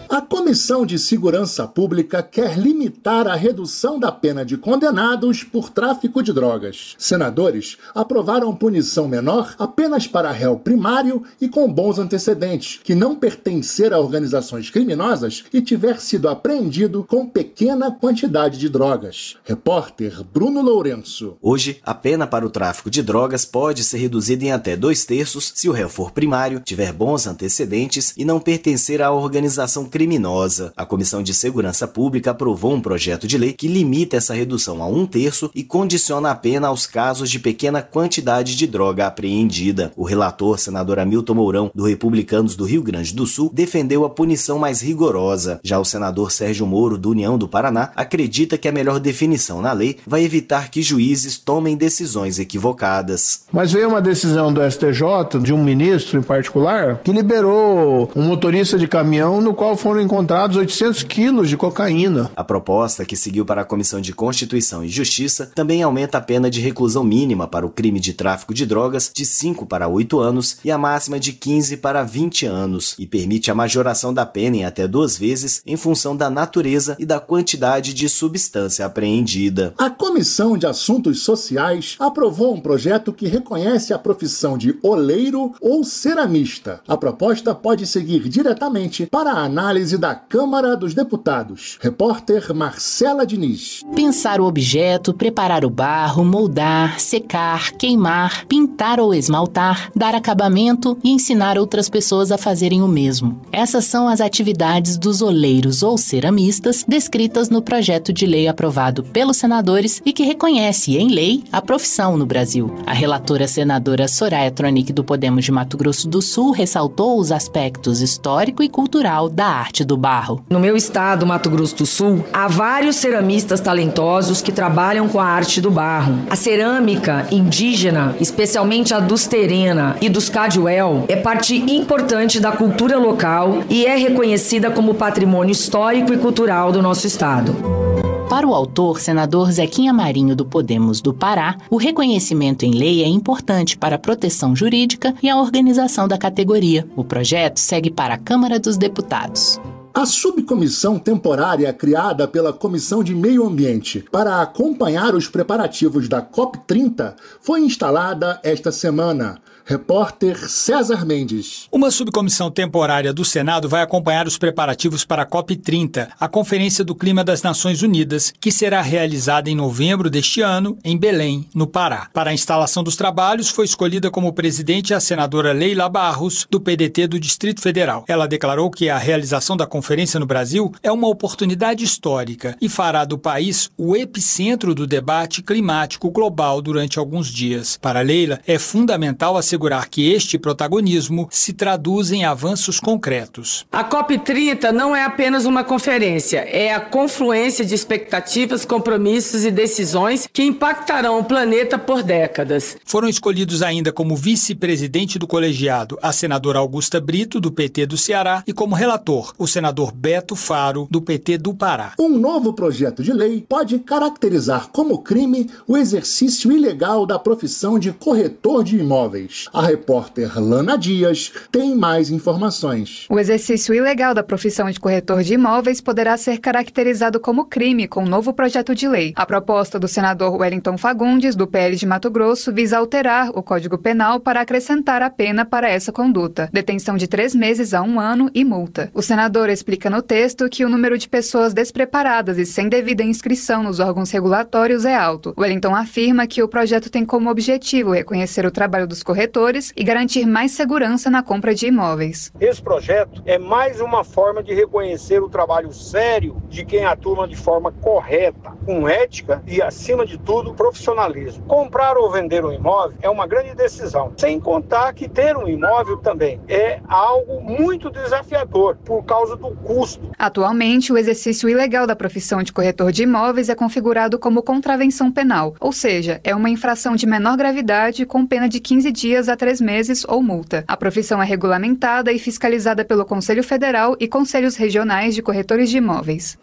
Comissão de Segurança Pública quer limitar a redução da pena de condenados por tráfico de drogas. Senadores aprovaram punição menor apenas para réu primário e com bons antecedentes, que não pertencer a organizações criminosas e tiver sido apreendido com pequena quantidade de drogas. Repórter Bruno Lourenço. Hoje, a pena para o tráfico de drogas pode ser reduzida em até dois terços se o réu for primário, tiver bons antecedentes e não pertencer a organização criminosa. A Comissão de Segurança Pública aprovou um projeto de lei que limita essa redução a um terço e condiciona a pena aos casos de pequena quantidade de droga apreendida. O relator, senador Hamilton Mourão, do Republicanos do Rio Grande do Sul, defendeu a punição mais rigorosa. Já o senador Sérgio Moro, do União do Paraná, acredita que a melhor definição na lei vai evitar que juízes tomem decisões equivocadas. Mas veio uma decisão do S T J, de um ministro em particular, que liberou um motorista de caminhão no qual foram encontrados oitocentos quilos de cocaína. A proposta, que seguiu para a Comissão de Constituição e Justiça, também aumenta a pena de reclusão mínima para o crime de tráfico de drogas de cinco para oito anos e a máxima de quinze para vinte anos, e permite a majoração da pena em até duas vezes em função da natureza e da quantidade de substância apreendida. A Comissão de Assuntos Sociais aprovou um projeto que reconhece a profissão de oleiro ou ceramista. A proposta pode seguir diretamente para a análise da Câmara dos Deputados. Repórter Marcela Diniz. Pensar o objeto, preparar o barro, moldar, secar, queimar, pintar ou esmaltar, dar acabamento e ensinar outras pessoas a fazerem o mesmo. Essas são as atividades dos oleiros ou ceramistas descritas no projeto de lei aprovado pelos senadores e que reconhece em lei a profissão no Brasil. A relatora senadora Soraya Tronic do Podemos de Mato Grosso do Sul ressaltou os aspectos histórico e cultural da arte do barro. No meu estado, Mato Grosso do Sul, há vários ceramistas talentosos que trabalham com a arte do barro. A cerâmica indígena, especialmente a dos Terena e dos Caduel, é parte importante da cultura local e é reconhecida como patrimônio histórico e cultural do nosso estado. Para o autor, senador Zequinha Marinho do Podemos do Pará, o reconhecimento em lei é importante para a proteção jurídica e a organização da categoria. O projeto segue para a Câmara dos Deputados. A subcomissão temporária criada pela Comissão de Meio Ambiente para acompanhar os preparativos da COP trinta foi instalada esta semana. Repórter César Mendes. Uma subcomissão temporária do Senado vai acompanhar os preparativos para a COP trinta, a Conferência do Clima das Nações Unidas, que será realizada em novembro deste ano, em Belém, no Pará. Para a instalação dos trabalhos, foi escolhida como presidente a senadora Leila Barros, do P D T do Distrito Federal. Ela declarou que a realização da conferência no Brasil é uma oportunidade histórica e fará do país o epicentro do debate climático global durante alguns dias. Para Leila, é fundamental a assegurar que este protagonismo se traduz em avanços concretos. A COP trinta não é apenas uma conferência, é a confluência de expectativas, compromissos e decisões que impactarão o planeta por décadas. Foram escolhidos ainda como vice-presidente do colegiado a senadora Augusta Brito, do P T do Ceará, e como relator, o senador Beto Faro, do P T do Pará. Um novo projeto de lei pode caracterizar como crime o exercício ilegal da profissão de corretor de imóveis. A repórter Lana Dias tem mais informações. O exercício ilegal da profissão de corretor de imóveis poderá ser caracterizado como crime com o novo projeto de lei. A proposta do senador Wellington Fagundes, do P L de Mato Grosso, visa alterar o Código Penal para acrescentar a pena para essa conduta: detenção de três meses a um ano e multa. O senador explica no texto que o número de pessoas despreparadas e sem devida inscrição nos órgãos regulatórios é alto. Wellington afirma que o projeto tem como objetivo reconhecer o trabalho dos corretores e garantir mais segurança na compra de imóveis. Esse projeto é mais uma forma de reconhecer o trabalho sério de quem atua de forma correta, com ética e, acima de tudo, profissionalismo. Comprar ou vender um imóvel é uma grande decisão, sem contar que ter um imóvel também é algo muito desafiador por causa do custo. Atualmente, o exercício ilegal da profissão de corretor de imóveis é configurado como contravenção penal, ou seja, é uma infração de menor gravidade com pena de quinze dias a três meses ou multa. A profissão é regulamentada e fiscalizada pelo Conselho Federal e Conselhos Regionais de Corretores de Imóveis.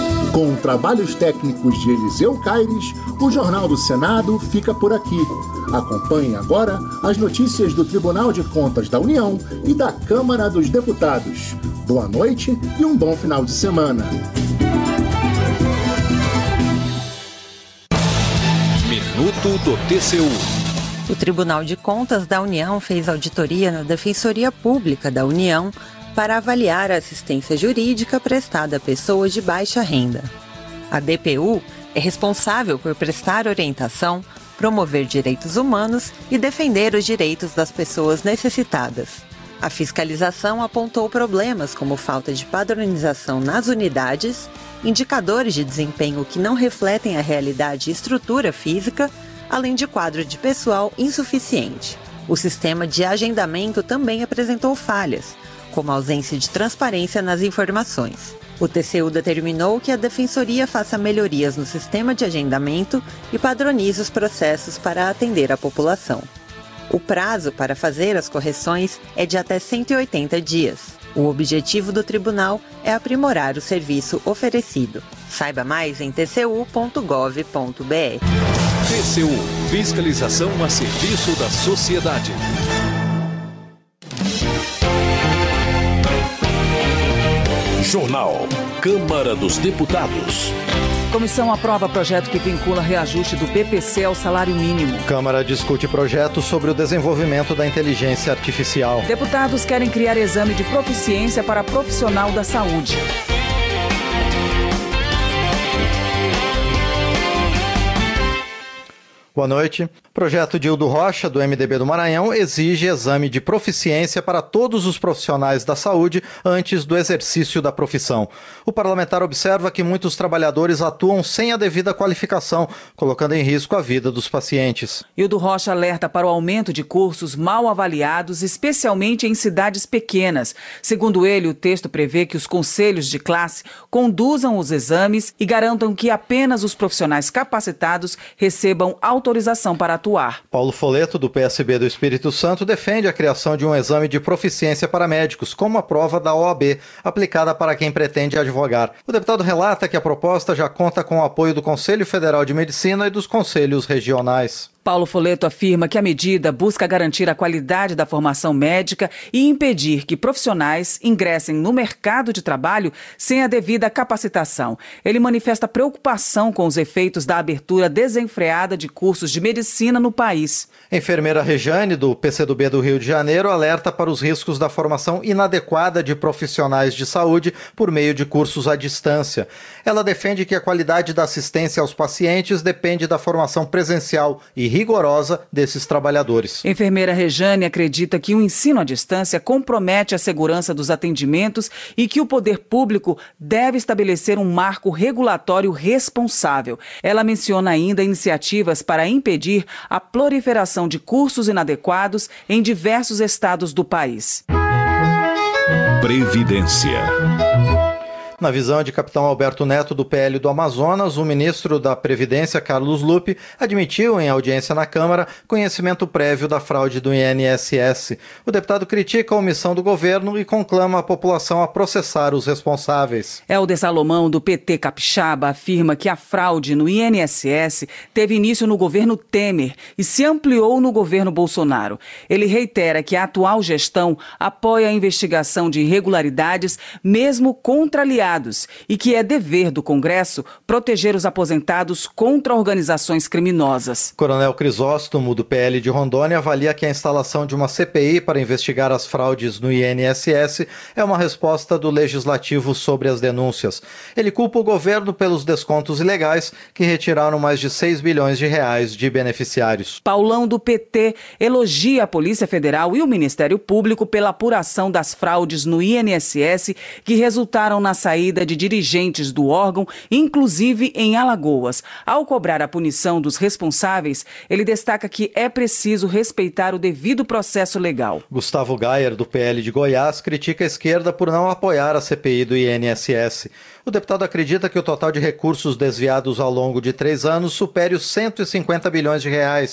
Com trabalhos técnicos de Eliseu Caires, o Jornal do Senado fica por aqui. Acompanhe agora as notícias do Tribunal de Contas da União e da Câmara dos Deputados. Boa noite e um bom final de semana. Minuto do T C U. O Tribunal de Contas da União fez auditoria na Defensoria Pública da União para avaliar a assistência jurídica prestada a pessoas de baixa renda. A D P U é responsável por prestar orientação, promover direitos humanos e defender os direitos das pessoas necessitadas. A fiscalização apontou problemas como falta de padronização nas unidades, indicadores de desempenho que não refletem a realidade e estrutura física, além de quadro de pessoal insuficiente. O sistema de agendamento também apresentou falhas, como a ausência de transparência nas informações. O T C U determinou que a Defensoria faça melhorias no sistema de agendamento e padronize os processos para atender a população. O prazo para fazer as correções é de até cento e oitenta dias. O objetivo do tribunal é aprimorar o serviço oferecido. Saiba mais em t c u ponto gov ponto b r. T C U, fiscalização a serviço da sociedade. Jornal Câmara dos Deputados. Comissão aprova projeto que vincula reajuste do P P C ao salário mínimo. Câmara discute projeto sobre o desenvolvimento da inteligência artificial. Deputados querem criar exame de proficiência para profissional da saúde. Boa noite. Projeto Dildo Rocha, do M D B do Maranhão, exige exame de proficiência para todos os profissionais da saúde antes do exercício da profissão. O parlamentar observa que muitos trabalhadores atuam sem a devida qualificação, colocando em risco a vida dos pacientes. Dildo Rocha alerta para o aumento de cursos mal avaliados, especialmente em cidades pequenas. Segundo ele, o texto prevê que os conselhos de classe conduzam os exames e garantam que apenas os profissionais capacitados recebam autorização para atuar. Paulo Foleto, do P S B do Espírito Santo, defende a criação de um exame de proficiência para médicos, como a prova da O A B, aplicada para quem pretende advogar. O deputado relata que a proposta já conta com o apoio do Conselho Federal de Medicina e dos conselhos regionais. Paulo Foleto afirma que a medida busca garantir a qualidade da formação médica e impedir que profissionais ingressem no mercado de trabalho sem a devida capacitação. Ele manifesta preocupação com os efeitos da abertura desenfreada de cursos de medicina no país. Enfermeira Rejane, do P C do B do Rio de Janeiro, alerta para os riscos da formação inadequada de profissionais de saúde por meio de cursos à distância. Ela defende que a qualidade da assistência aos pacientes depende da formação presencial e rigorosa desses trabalhadores. Enfermeira Rejane acredita que o ensino à distância compromete a segurança dos atendimentos e que o poder público deve estabelecer um marco regulatório responsável. Ela menciona ainda iniciativas para impedir a proliferação de cursos inadequados em diversos estados do país. Previdência. Na visão de capitão Alberto Neto, do P L do Amazonas, o ministro da Previdência, Carlos Lupe, admitiu em audiência na Câmara conhecimento prévio da fraude do I N S S. O deputado critica a omissão do governo e conclama a população a processar os responsáveis. Helder Salomão, do P T Capixaba, afirma que a fraude no I N S S teve início no governo Temer e se ampliou no governo Bolsonaro. Ele reitera que a atual gestão apoia a investigação de irregularidades, mesmo contra aliados, e que é dever do Congresso proteger os aposentados contra organizações criminosas. Coronel Crisóstomo, do P L de Rondônia, avalia que a instalação de uma C P I para investigar as fraudes no I N S S é uma resposta do Legislativo sobre as denúncias. Ele culpa o governo pelos descontos ilegais que retiraram mais de seis bilhões de reais de beneficiários. Paulão, do P T, elogia a Polícia Federal e o Ministério Público pela apuração das fraudes no I N S S que resultaram na saída de dirigentes do órgão, inclusive em Alagoas. Ao cobrar a punição dos responsáveis, ele destaca que é preciso respeitar o devido processo legal. Gustavo Gayer, do P L de Goiás, critica a esquerda por não apoiar a C P I do I N S S. O deputado acredita que o total de recursos desviados ao longo de três anos supere os cento e cinquenta bilhões de reais.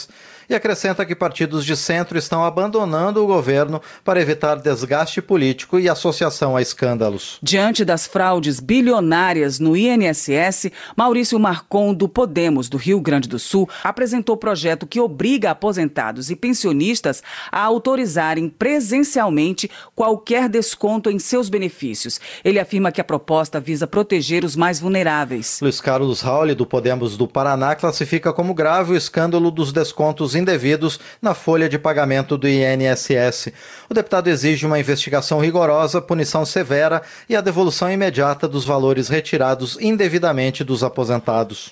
e acrescenta que partidos de centro estão abandonando o governo para evitar desgaste político e associação a escândalos. Diante das fraudes bilionárias no I N S S, Maurício Marcon, do Podemos do Rio Grande do Sul, apresentou projeto que obriga aposentados e pensionistas a autorizarem presencialmente qualquer desconto em seus benefícios. Ele afirma que a proposta visa proteger os mais vulneráveis. Luiz Carlos Rauli, do Podemos do Paraná, classifica como grave o escândalo dos descontos indevidos na folha de pagamento do I N S S. O deputado exige uma investigação rigorosa, punição severa e a devolução imediata dos valores retirados indevidamente dos aposentados.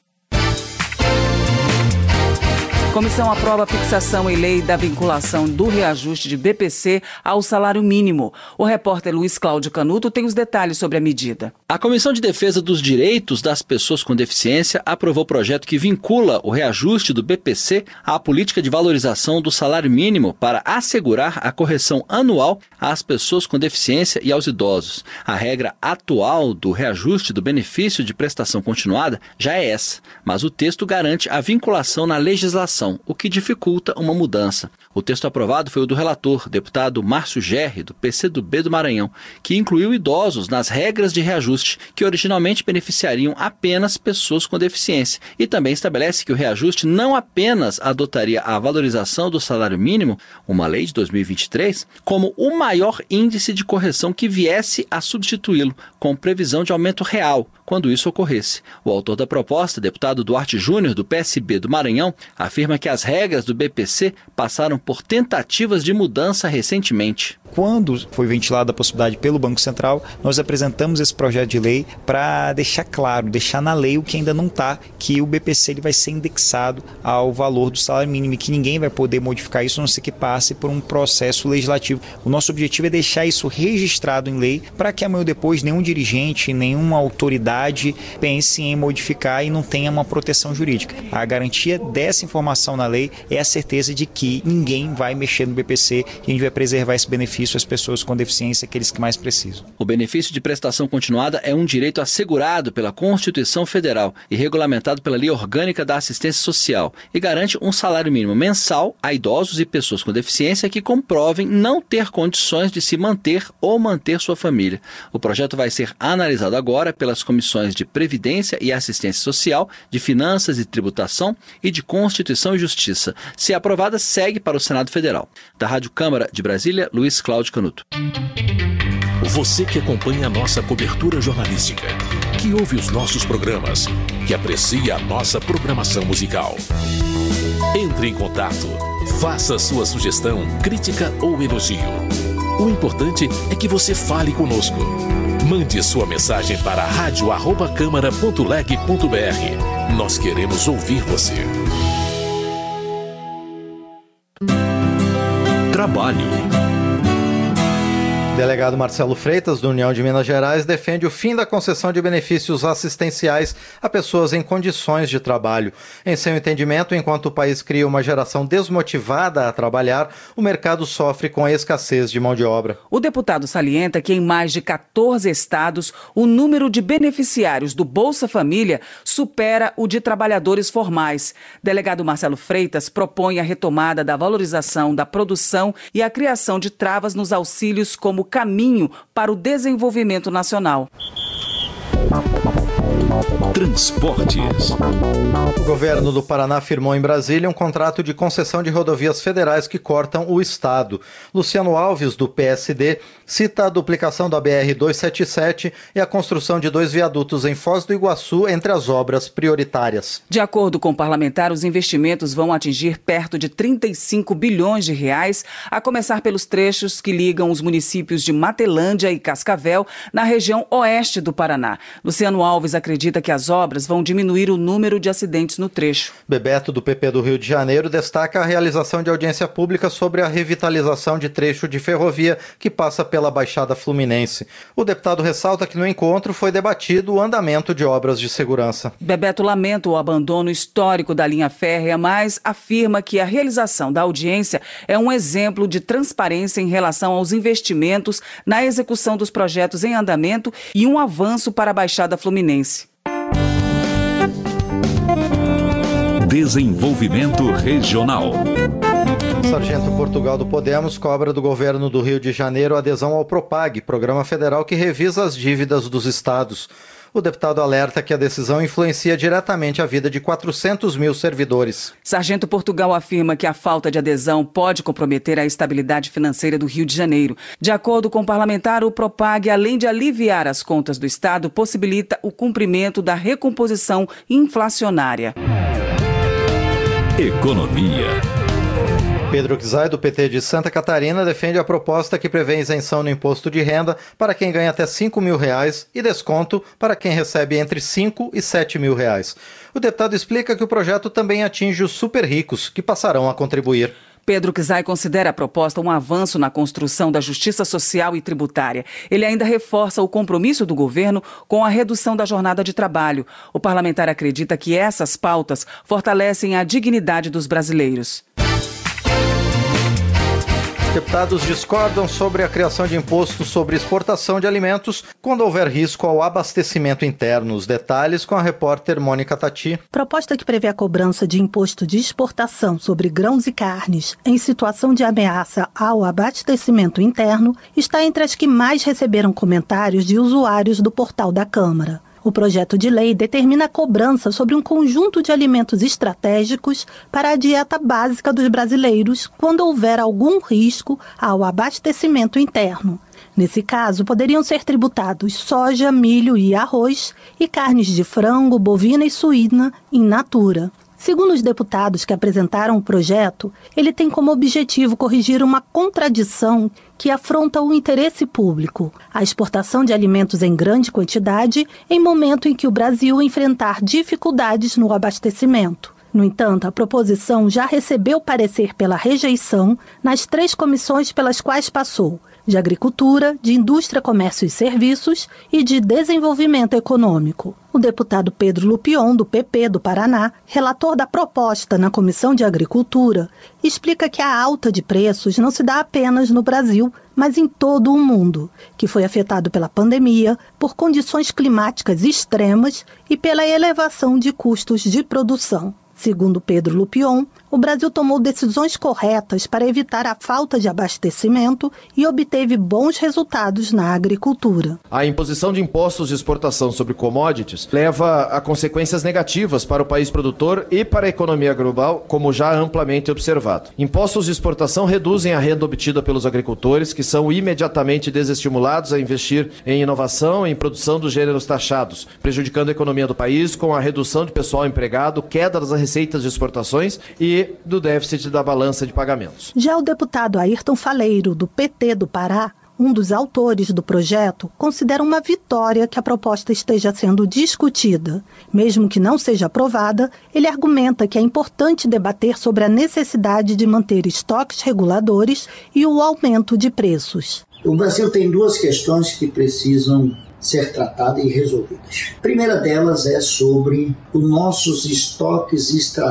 Comissão aprova a fixação em lei da vinculação do reajuste de B P C ao salário mínimo. O repórter Luiz Cláudio Canuto tem os detalhes sobre a medida. A Comissão de Defesa dos Direitos das Pessoas com Deficiência aprovou o projeto que vincula o reajuste do B P C à política de valorização do salário mínimo para assegurar a correção anual às pessoas com deficiência e aos idosos. A regra atual do reajuste do benefício de prestação continuada já é essa, mas o texto garante a vinculação na legislação, o que dificulta uma mudança. O texto aprovado foi o do relator, deputado Márcio Gerri, do P C do B do Maranhão, que incluiu idosos nas regras de reajuste, que originalmente beneficiariam apenas pessoas com deficiência, e também estabelece que o reajuste não apenas adotaria a valorização do salário mínimo, uma lei de dois mil e vinte e três, como o maior índice de correção que viesse a substituí-lo, com previsão de aumento real, quando isso ocorresse. O autor da proposta, deputado Duarte Júnior, do P S B do Maranhão, afirma que as regras do B P C passaram por tentativas de mudança recentemente. Quando foi ventilada a possibilidade pelo Banco Central, nós apresentamos esse projeto de lei para deixar claro, deixar na lei o que ainda não está, que o B P C ele vai ser indexado ao valor do salário mínimo e que ninguém vai poder modificar isso, a não ser que passe por um processo legislativo. O nosso objetivo é deixar isso registrado em lei para que amanhã ou depois nenhum dirigente, nenhuma autoridade pense em modificar e não tenha uma proteção jurídica. A garantia dessa informação na lei é a certeza de que ninguém vai mexer no B P C e a gente vai preservar esse benefício às pessoas com deficiência, aqueles que mais precisam. O benefício de prestação continuada é um direito assegurado pela Constituição Federal e regulamentado pela Lei Orgânica da Assistência Social e garante um salário mínimo mensal a idosos e pessoas com deficiência que comprovem não ter condições de se manter ou manter sua família. O projeto vai ser analisado agora pelas comissões de Previdência e Assistência Social, de Finanças e Tributação e de Constituição e Justiça. Se aprovada, segue para o Senado Federal. Da Rádio Câmara de Brasília, Luiz Cláudio Canuto. Você que acompanha a nossa cobertura jornalística, que ouve os nossos programas, que aprecia a nossa programação musical. Entre em contato, faça sua sugestão, crítica ou elogio. O importante é que você fale conosco. Mande sua mensagem para rádio arroba câmara ponto leg ponto br. Nós queremos ouvir você. Trabalho. Delegado Marcelo Freitas, do União de Minas Gerais, defende o fim da concessão de benefícios assistenciais a pessoas em condições de trabalho. Em seu entendimento, enquanto o país cria uma geração desmotivada a trabalhar, o mercado sofre com a escassez de mão de obra. O deputado salienta que em mais de quatorze estados, o número de beneficiários do Bolsa Família supera o de trabalhadores formais. Delegado Marcelo Freitas propõe a retomada da valorização da produção e a criação de travas nos auxílios como caminho para o desenvolvimento nacional. Transportes. O governo do Paraná firmou em Brasília um contrato de concessão de rodovias federais que cortam o estado. Luciano Alves, do P S D, cita a duplicação da B R duzentos e setenta e sete e a construção de dois viadutos em Foz do Iguaçu entre as obras prioritárias. De acordo com o parlamentar, os investimentos vão atingir perto de trinta e cinco bilhões de reais, a começar pelos trechos que ligam os municípios de Matelândia e Cascavel, na região oeste do Paraná. Luciano Alves acredita que as obras vão diminuir o número de acidentes no trecho. Bebeto, do P P do Rio de Janeiro, destaca a realização de audiência pública sobre a revitalização de trecho de ferrovia que passa pela Baixada Fluminense. O deputado ressalta que no encontro foi debatido o andamento de obras de segurança. Bebeto lamenta o abandono histórico da linha férrea, mas afirma que a realização da audiência é um exemplo de transparência em relação aos investimentos na execução dos projetos em andamento e um avanço para a Baixada Fluminense. Desenvolvimento Regional. Sargento Portugal do Podemos cobra do governo do Rio de Janeiro adesão ao Propag, programa federal que revisa as dívidas dos estados. O deputado alerta que a decisão influencia diretamente a vida de quatrocentos mil servidores. Sargento Portugal afirma que a falta de adesão pode comprometer a estabilidade financeira do Rio de Janeiro. De acordo com o parlamentar, o Propag, além de aliviar as contas do Estado, possibilita o cumprimento da recomposição inflacionária. Economia. Pedro Czai, do P T de Santa Catarina, defende a proposta que prevê isenção no imposto de renda para quem ganha até cinco mil reais e desconto para quem recebe entre cinco e sete mil reais. O deputado explica que o projeto também atinge os super ricos, que passarão a contribuir. Pedro Czai considera a proposta um avanço na construção da justiça social e tributária. Ele ainda reforça o compromisso do governo com a redução da jornada de trabalho. O parlamentar acredita que essas pautas fortalecem a dignidade dos brasileiros. Deputados discordam sobre a criação de imposto sobre exportação de alimentos quando houver risco ao abastecimento interno. Os detalhes com a repórter Mônica Tati. Proposta que prevê a cobrança de imposto de exportação sobre grãos e carnes em situação de ameaça ao abastecimento interno está entre as que mais receberam comentários de usuários do portal da Câmara. O projeto de lei determina a cobrança sobre um conjunto de alimentos estratégicos para a dieta básica dos brasileiros quando houver algum risco ao abastecimento interno. Nesse caso, poderiam ser tributados soja, milho e arroz e carnes de frango, bovina e suína in natura. Segundo os deputados que apresentaram o projeto, ele tem como objetivo corrigir uma contradição que afronta o interesse público, a exportação de alimentos em grande quantidade em momento em que o Brasil enfrentar dificuldades no abastecimento. No entanto, a proposição já recebeu parecer pela rejeição nas três comissões pelas quais passou: de Agricultura, de Indústria, Comércio e Serviços e de Desenvolvimento Econômico. O deputado Pedro Lupion, do P P do Paraná, relator da proposta na Comissão de Agricultura, explica que a alta de preços não se dá apenas no Brasil, mas em todo o mundo, que foi afetado pela pandemia, por condições climáticas extremas e pela elevação de custos de produção. Segundo Pedro Lupion, o Brasil tomou decisões corretas para evitar a falta de abastecimento e obteve bons resultados na agricultura. A imposição de impostos de exportação sobre commodities leva a consequências negativas para o país produtor e para a economia global, como já amplamente observado. Impostos de exportação reduzem a renda obtida pelos agricultores, que são imediatamente desestimulados a investir em inovação e em produção dos gêneros taxados, prejudicando a economia do país com a redução de pessoal empregado, queda das receitas de exportações e do déficit da balança de pagamentos. Já o deputado Ayrton Faleiro, do P T do Pará, um dos autores do projeto, considera uma vitória que a proposta esteja sendo discutida. Mesmo que não seja aprovada, ele argumenta que é importante debater sobre a necessidade de manter estoques reguladores e o aumento de preços. O Brasil tem duas questões que precisam ser tratadas e resolvidas. A primeira delas é sobre os nossos estoques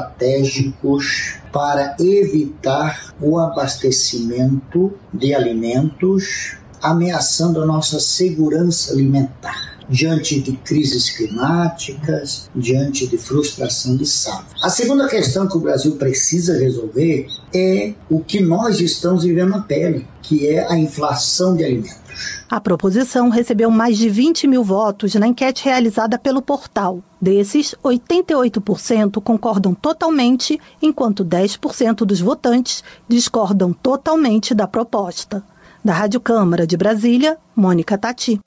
estratégicos para evitar o abastecimento de alimentos, ameaçando a nossa segurança alimentar diante de crises climáticas, diante de frustração de safra. A segunda questão que o Brasil precisa resolver é o que nós estamos vivendo na pele, que é a inflação de alimentos. A proposição recebeu mais de vinte mil votos na enquete realizada pelo portal. Desses, oitenta e oito por cento concordam totalmente, enquanto dez por cento dos votantes discordam totalmente da proposta. Da Rádio Câmara de Brasília, Mônica Tati.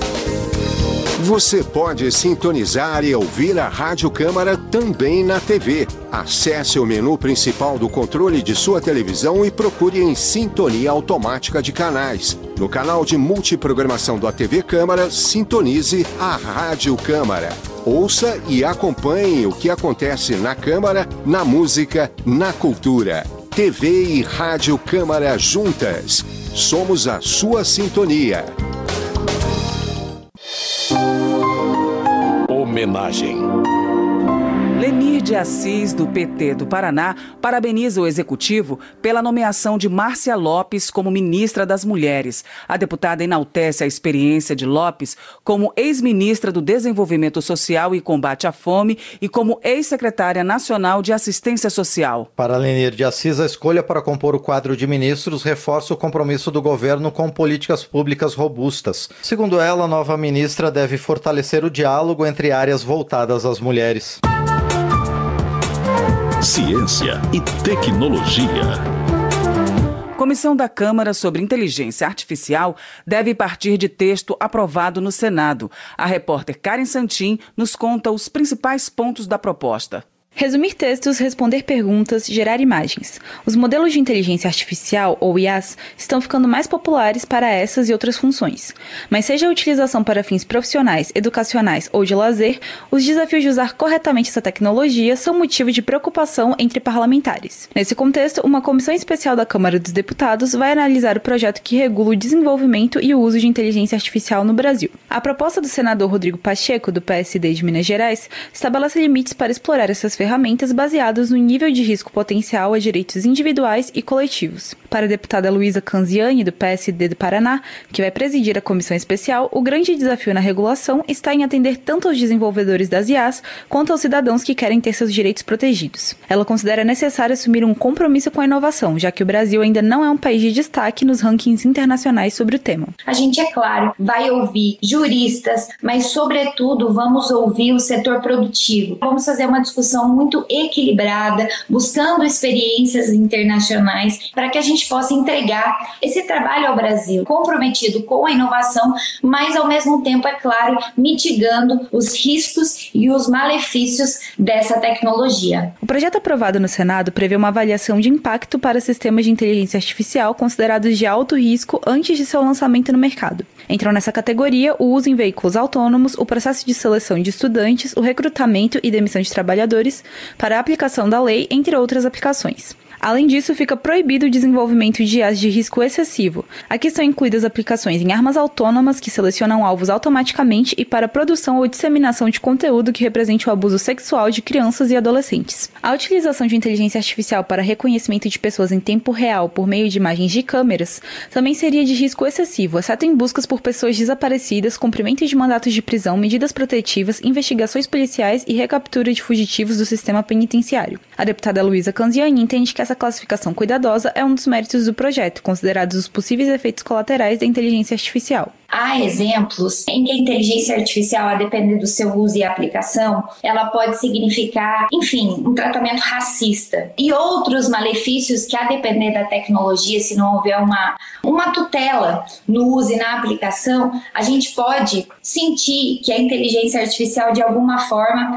Você pode sintonizar e ouvir a Rádio Câmara também na T V. Acesse o menu principal do controle de sua televisão e procure em Sintonia Automática de Canais. No canal de multiprogramação da T V Câmara, sintonize a Rádio Câmara. Ouça e acompanhe o que acontece na Câmara, na música, na cultura. T V e Rádio Câmara juntas. Somos a sua sintonia. Homenagem. Lenir de Assis, do P T do Paraná, parabeniza o Executivo pela nomeação de Márcia Lopes como ministra das Mulheres. A deputada enaltece a experiência de Lopes como ex-ministra do Desenvolvimento Social e Combate à Fome e como ex-secretária nacional de Assistência Social. Para Lenir de Assis, a escolha para compor o quadro de ministros reforça o compromisso do governo com políticas públicas robustas. Segundo ela, a nova ministra deve fortalecer o diálogo entre áreas voltadas às mulheres. Ciência e tecnologia. Comissão da Câmara sobre Inteligência Artificial deve partir de texto aprovado no Senado. A repórter Karen Santin nos conta os principais pontos da proposta. Resumir textos, responder perguntas, gerar imagens. Os modelos de inteligência artificial, ou I As, estão ficando mais populares para essas e outras funções. Mas seja a utilização para fins profissionais, educacionais ou de lazer, os desafios de usar corretamente essa tecnologia são motivo de preocupação entre parlamentares. Nesse contexto, uma comissão especial da Câmara dos Deputados vai analisar o projeto que regula o desenvolvimento e o uso de inteligência artificial no Brasil. A proposta do senador Rodrigo Pacheco, do P S D de Minas Gerais, estabelece limites para explorar essas ferramentas ferramentas baseadas no nível de risco potencial a direitos individuais e coletivos. Para a deputada Luísa Canziani, do P S D do Paraná, que vai presidir a comissão especial, o grande desafio na regulação está em atender tanto aos desenvolvedores das I As quanto aos cidadãos que querem ter seus direitos protegidos. Ela considera necessário assumir um compromisso com a inovação, já que o Brasil ainda não é um país de destaque nos rankings internacionais sobre o tema. A gente, é claro, vai ouvir juristas, mas, sobretudo, vamos ouvir o setor produtivo. Vamos fazer uma discussão muito equilibrada, buscando experiências internacionais para que a gente possa entregar esse trabalho ao Brasil, comprometido com a inovação, mas ao mesmo tempo, é claro, mitigando os riscos e os malefícios dessa tecnologia. O projeto aprovado no Senado prevê uma avaliação de impacto para sistemas de inteligência artificial considerados de alto risco antes de seu lançamento no mercado. Entram nessa categoria o uso em veículos autônomos, o processo de seleção de estudantes, o recrutamento e demissão de trabalhadores, para a aplicação da lei, entre outras aplicações. Além disso, fica proibido o desenvolvimento de I As de risco excessivo. Aqui são incluídas aplicações em armas autônomas que selecionam alvos automaticamente e para produção ou disseminação de conteúdo que represente o abuso sexual de crianças e adolescentes. A utilização de inteligência artificial para reconhecimento de pessoas em tempo real por meio de imagens de câmeras também seria de risco excessivo, exceto em buscas por pessoas desaparecidas, cumprimento de mandatos de prisão, medidas protetivas, investigações policiais e recaptura de fugitivos do sistema penitenciário. A deputada Luísa Canziani entende que essa classificação cuidadosa é um dos méritos do projeto, considerados os possíveis efeitos colaterais da inteligência artificial. Há exemplos em que a inteligência artificial, a depender do seu uso e aplicação, ela pode significar, enfim, um tratamento racista. E outros malefícios que, a depender da tecnologia, se não houver uma, uma tutela no uso e na aplicação, a gente pode sentir que a inteligência artificial, de alguma forma,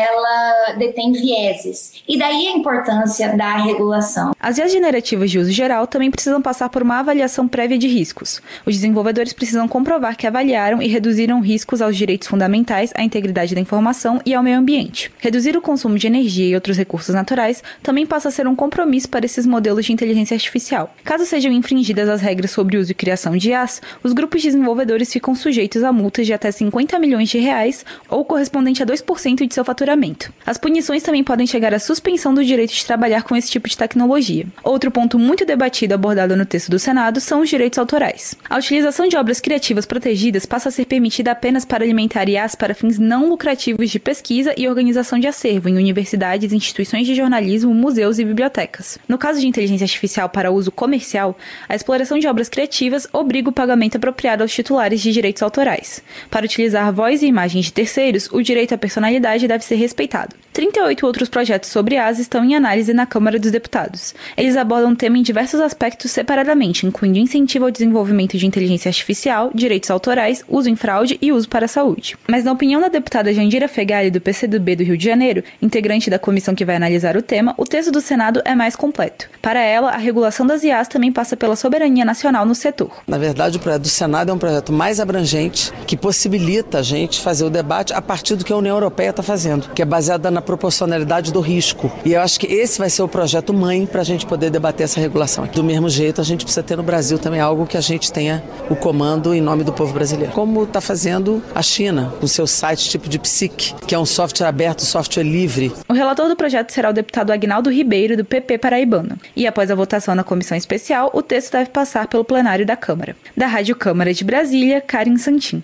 ela detém vieses. E daí a importância da regulação. As I As generativas de uso geral também precisam passar por uma avaliação prévia de riscos. Os desenvolvedores precisam comprovar que avaliaram e reduziram riscos aos direitos fundamentais, à integridade da informação e ao meio ambiente. Reduzir o consumo de energia e outros recursos naturais também passa a ser um compromisso para esses modelos de inteligência artificial. Caso sejam infringidas as regras sobre uso e criação de I As, os grupos desenvolvedores ficam sujeitos a multas de até cinquenta milhões de reais ou correspondente a dois por cento de seu faturamento. As punições também podem chegar à suspensão do direito de trabalhar com esse tipo de tecnologia. Outro ponto muito debatido abordado no texto do Senado são os direitos autorais. A utilização de obras criativas protegidas passa a ser permitida apenas para alimentar I As para fins não lucrativos de pesquisa e organização de acervo em universidades, instituições de jornalismo, museus e bibliotecas. No caso de inteligência artificial para uso comercial, a exploração de obras criativas obriga o pagamento apropriado aos titulares de direitos autorais. Para utilizar voz e imagens de terceiros, o direito à personalidade deve ser respeitado. trinta e oito outros projetos sobre I As estão em análise na Câmara dos Deputados. Eles abordam o tema em diversos aspectos separadamente, incluindo incentivo ao desenvolvimento de inteligência artificial, direitos autorais, uso em fraude e uso para a saúde. Mas na opinião da deputada Jandira Fegali, do P C do B do Rio de Janeiro, integrante da comissão que vai analisar o tema, o texto do Senado é mais completo. Para ela, a regulação das I As também passa pela soberania nacional no setor. Na verdade, o projeto do Senado é um projeto mais abrangente, que possibilita a gente fazer o debate a partir do que a União Europeia está fazendo, que é baseado na proporcionalidade do risco. E eu acho que esse vai ser o projeto mãe para a gente poder debater essa regulação aqui. Do mesmo jeito, a gente precisa ter no Brasil também algo que a gente tenha o comando em nome do povo brasileiro. Como está fazendo a China, com seu site tipo de psique, que é um software aberto, software livre. O relator do projeto será o deputado Agnaldo Ribeiro, do P P paraibano. E após a votação na comissão especial, o texto deve passar pelo plenário da Câmara. Da Rádio Câmara de Brasília, Karen Santin.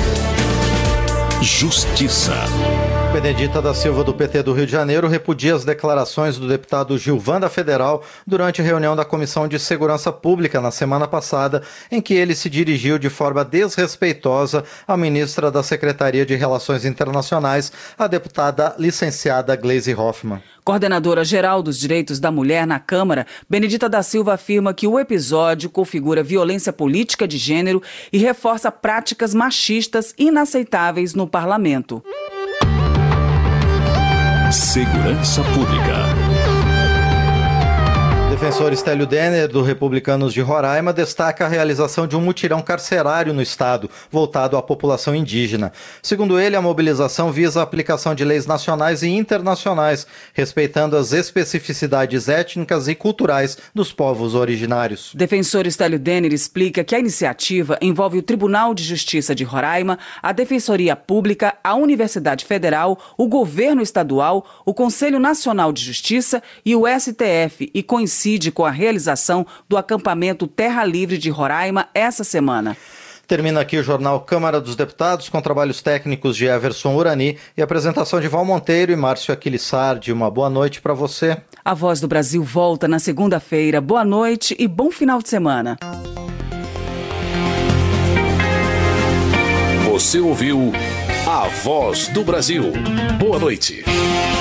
Justiça. Benedita da Silva, do P T do Rio de Janeiro, repudia as declarações do deputado Gilvan da Federal durante a reunião da Comissão de Segurança Pública na semana passada, em que ele se dirigiu de forma desrespeitosa à ministra da Secretaria de Relações Internacionais, a deputada licenciada Gleisi Hoffmann. Coordenadora-geral dos Direitos da Mulher na Câmara, Benedita da Silva afirma que o episódio configura violência política de gênero e reforça práticas machistas inaceitáveis no parlamento. Segurança Pública. Defensor Stélio Denner, do Republicanos de Roraima, destaca a realização de um mutirão carcerário no estado, voltado à população indígena. Segundo ele, a mobilização visa a aplicação de leis nacionais e internacionais, respeitando as especificidades étnicas e culturais dos povos originários. Defensor Stélio Denner explica que a iniciativa envolve o Tribunal de Justiça de Roraima, a Defensoria Pública, a Universidade Federal, o Governo Estadual, o Conselho Nacional de Justiça e o S T F, e coincide com a realização do acampamento Terra Livre de Roraima essa semana. Termina aqui o jornal Câmara dos Deputados, com trabalhos técnicos de Everson Urani e apresentação de Val Monteiro e Márcio Aquilissardi. Uma boa noite para você. A Voz do Brasil volta na segunda-feira. Boa noite e bom final de semana. Você ouviu A Voz do Brasil. Boa noite.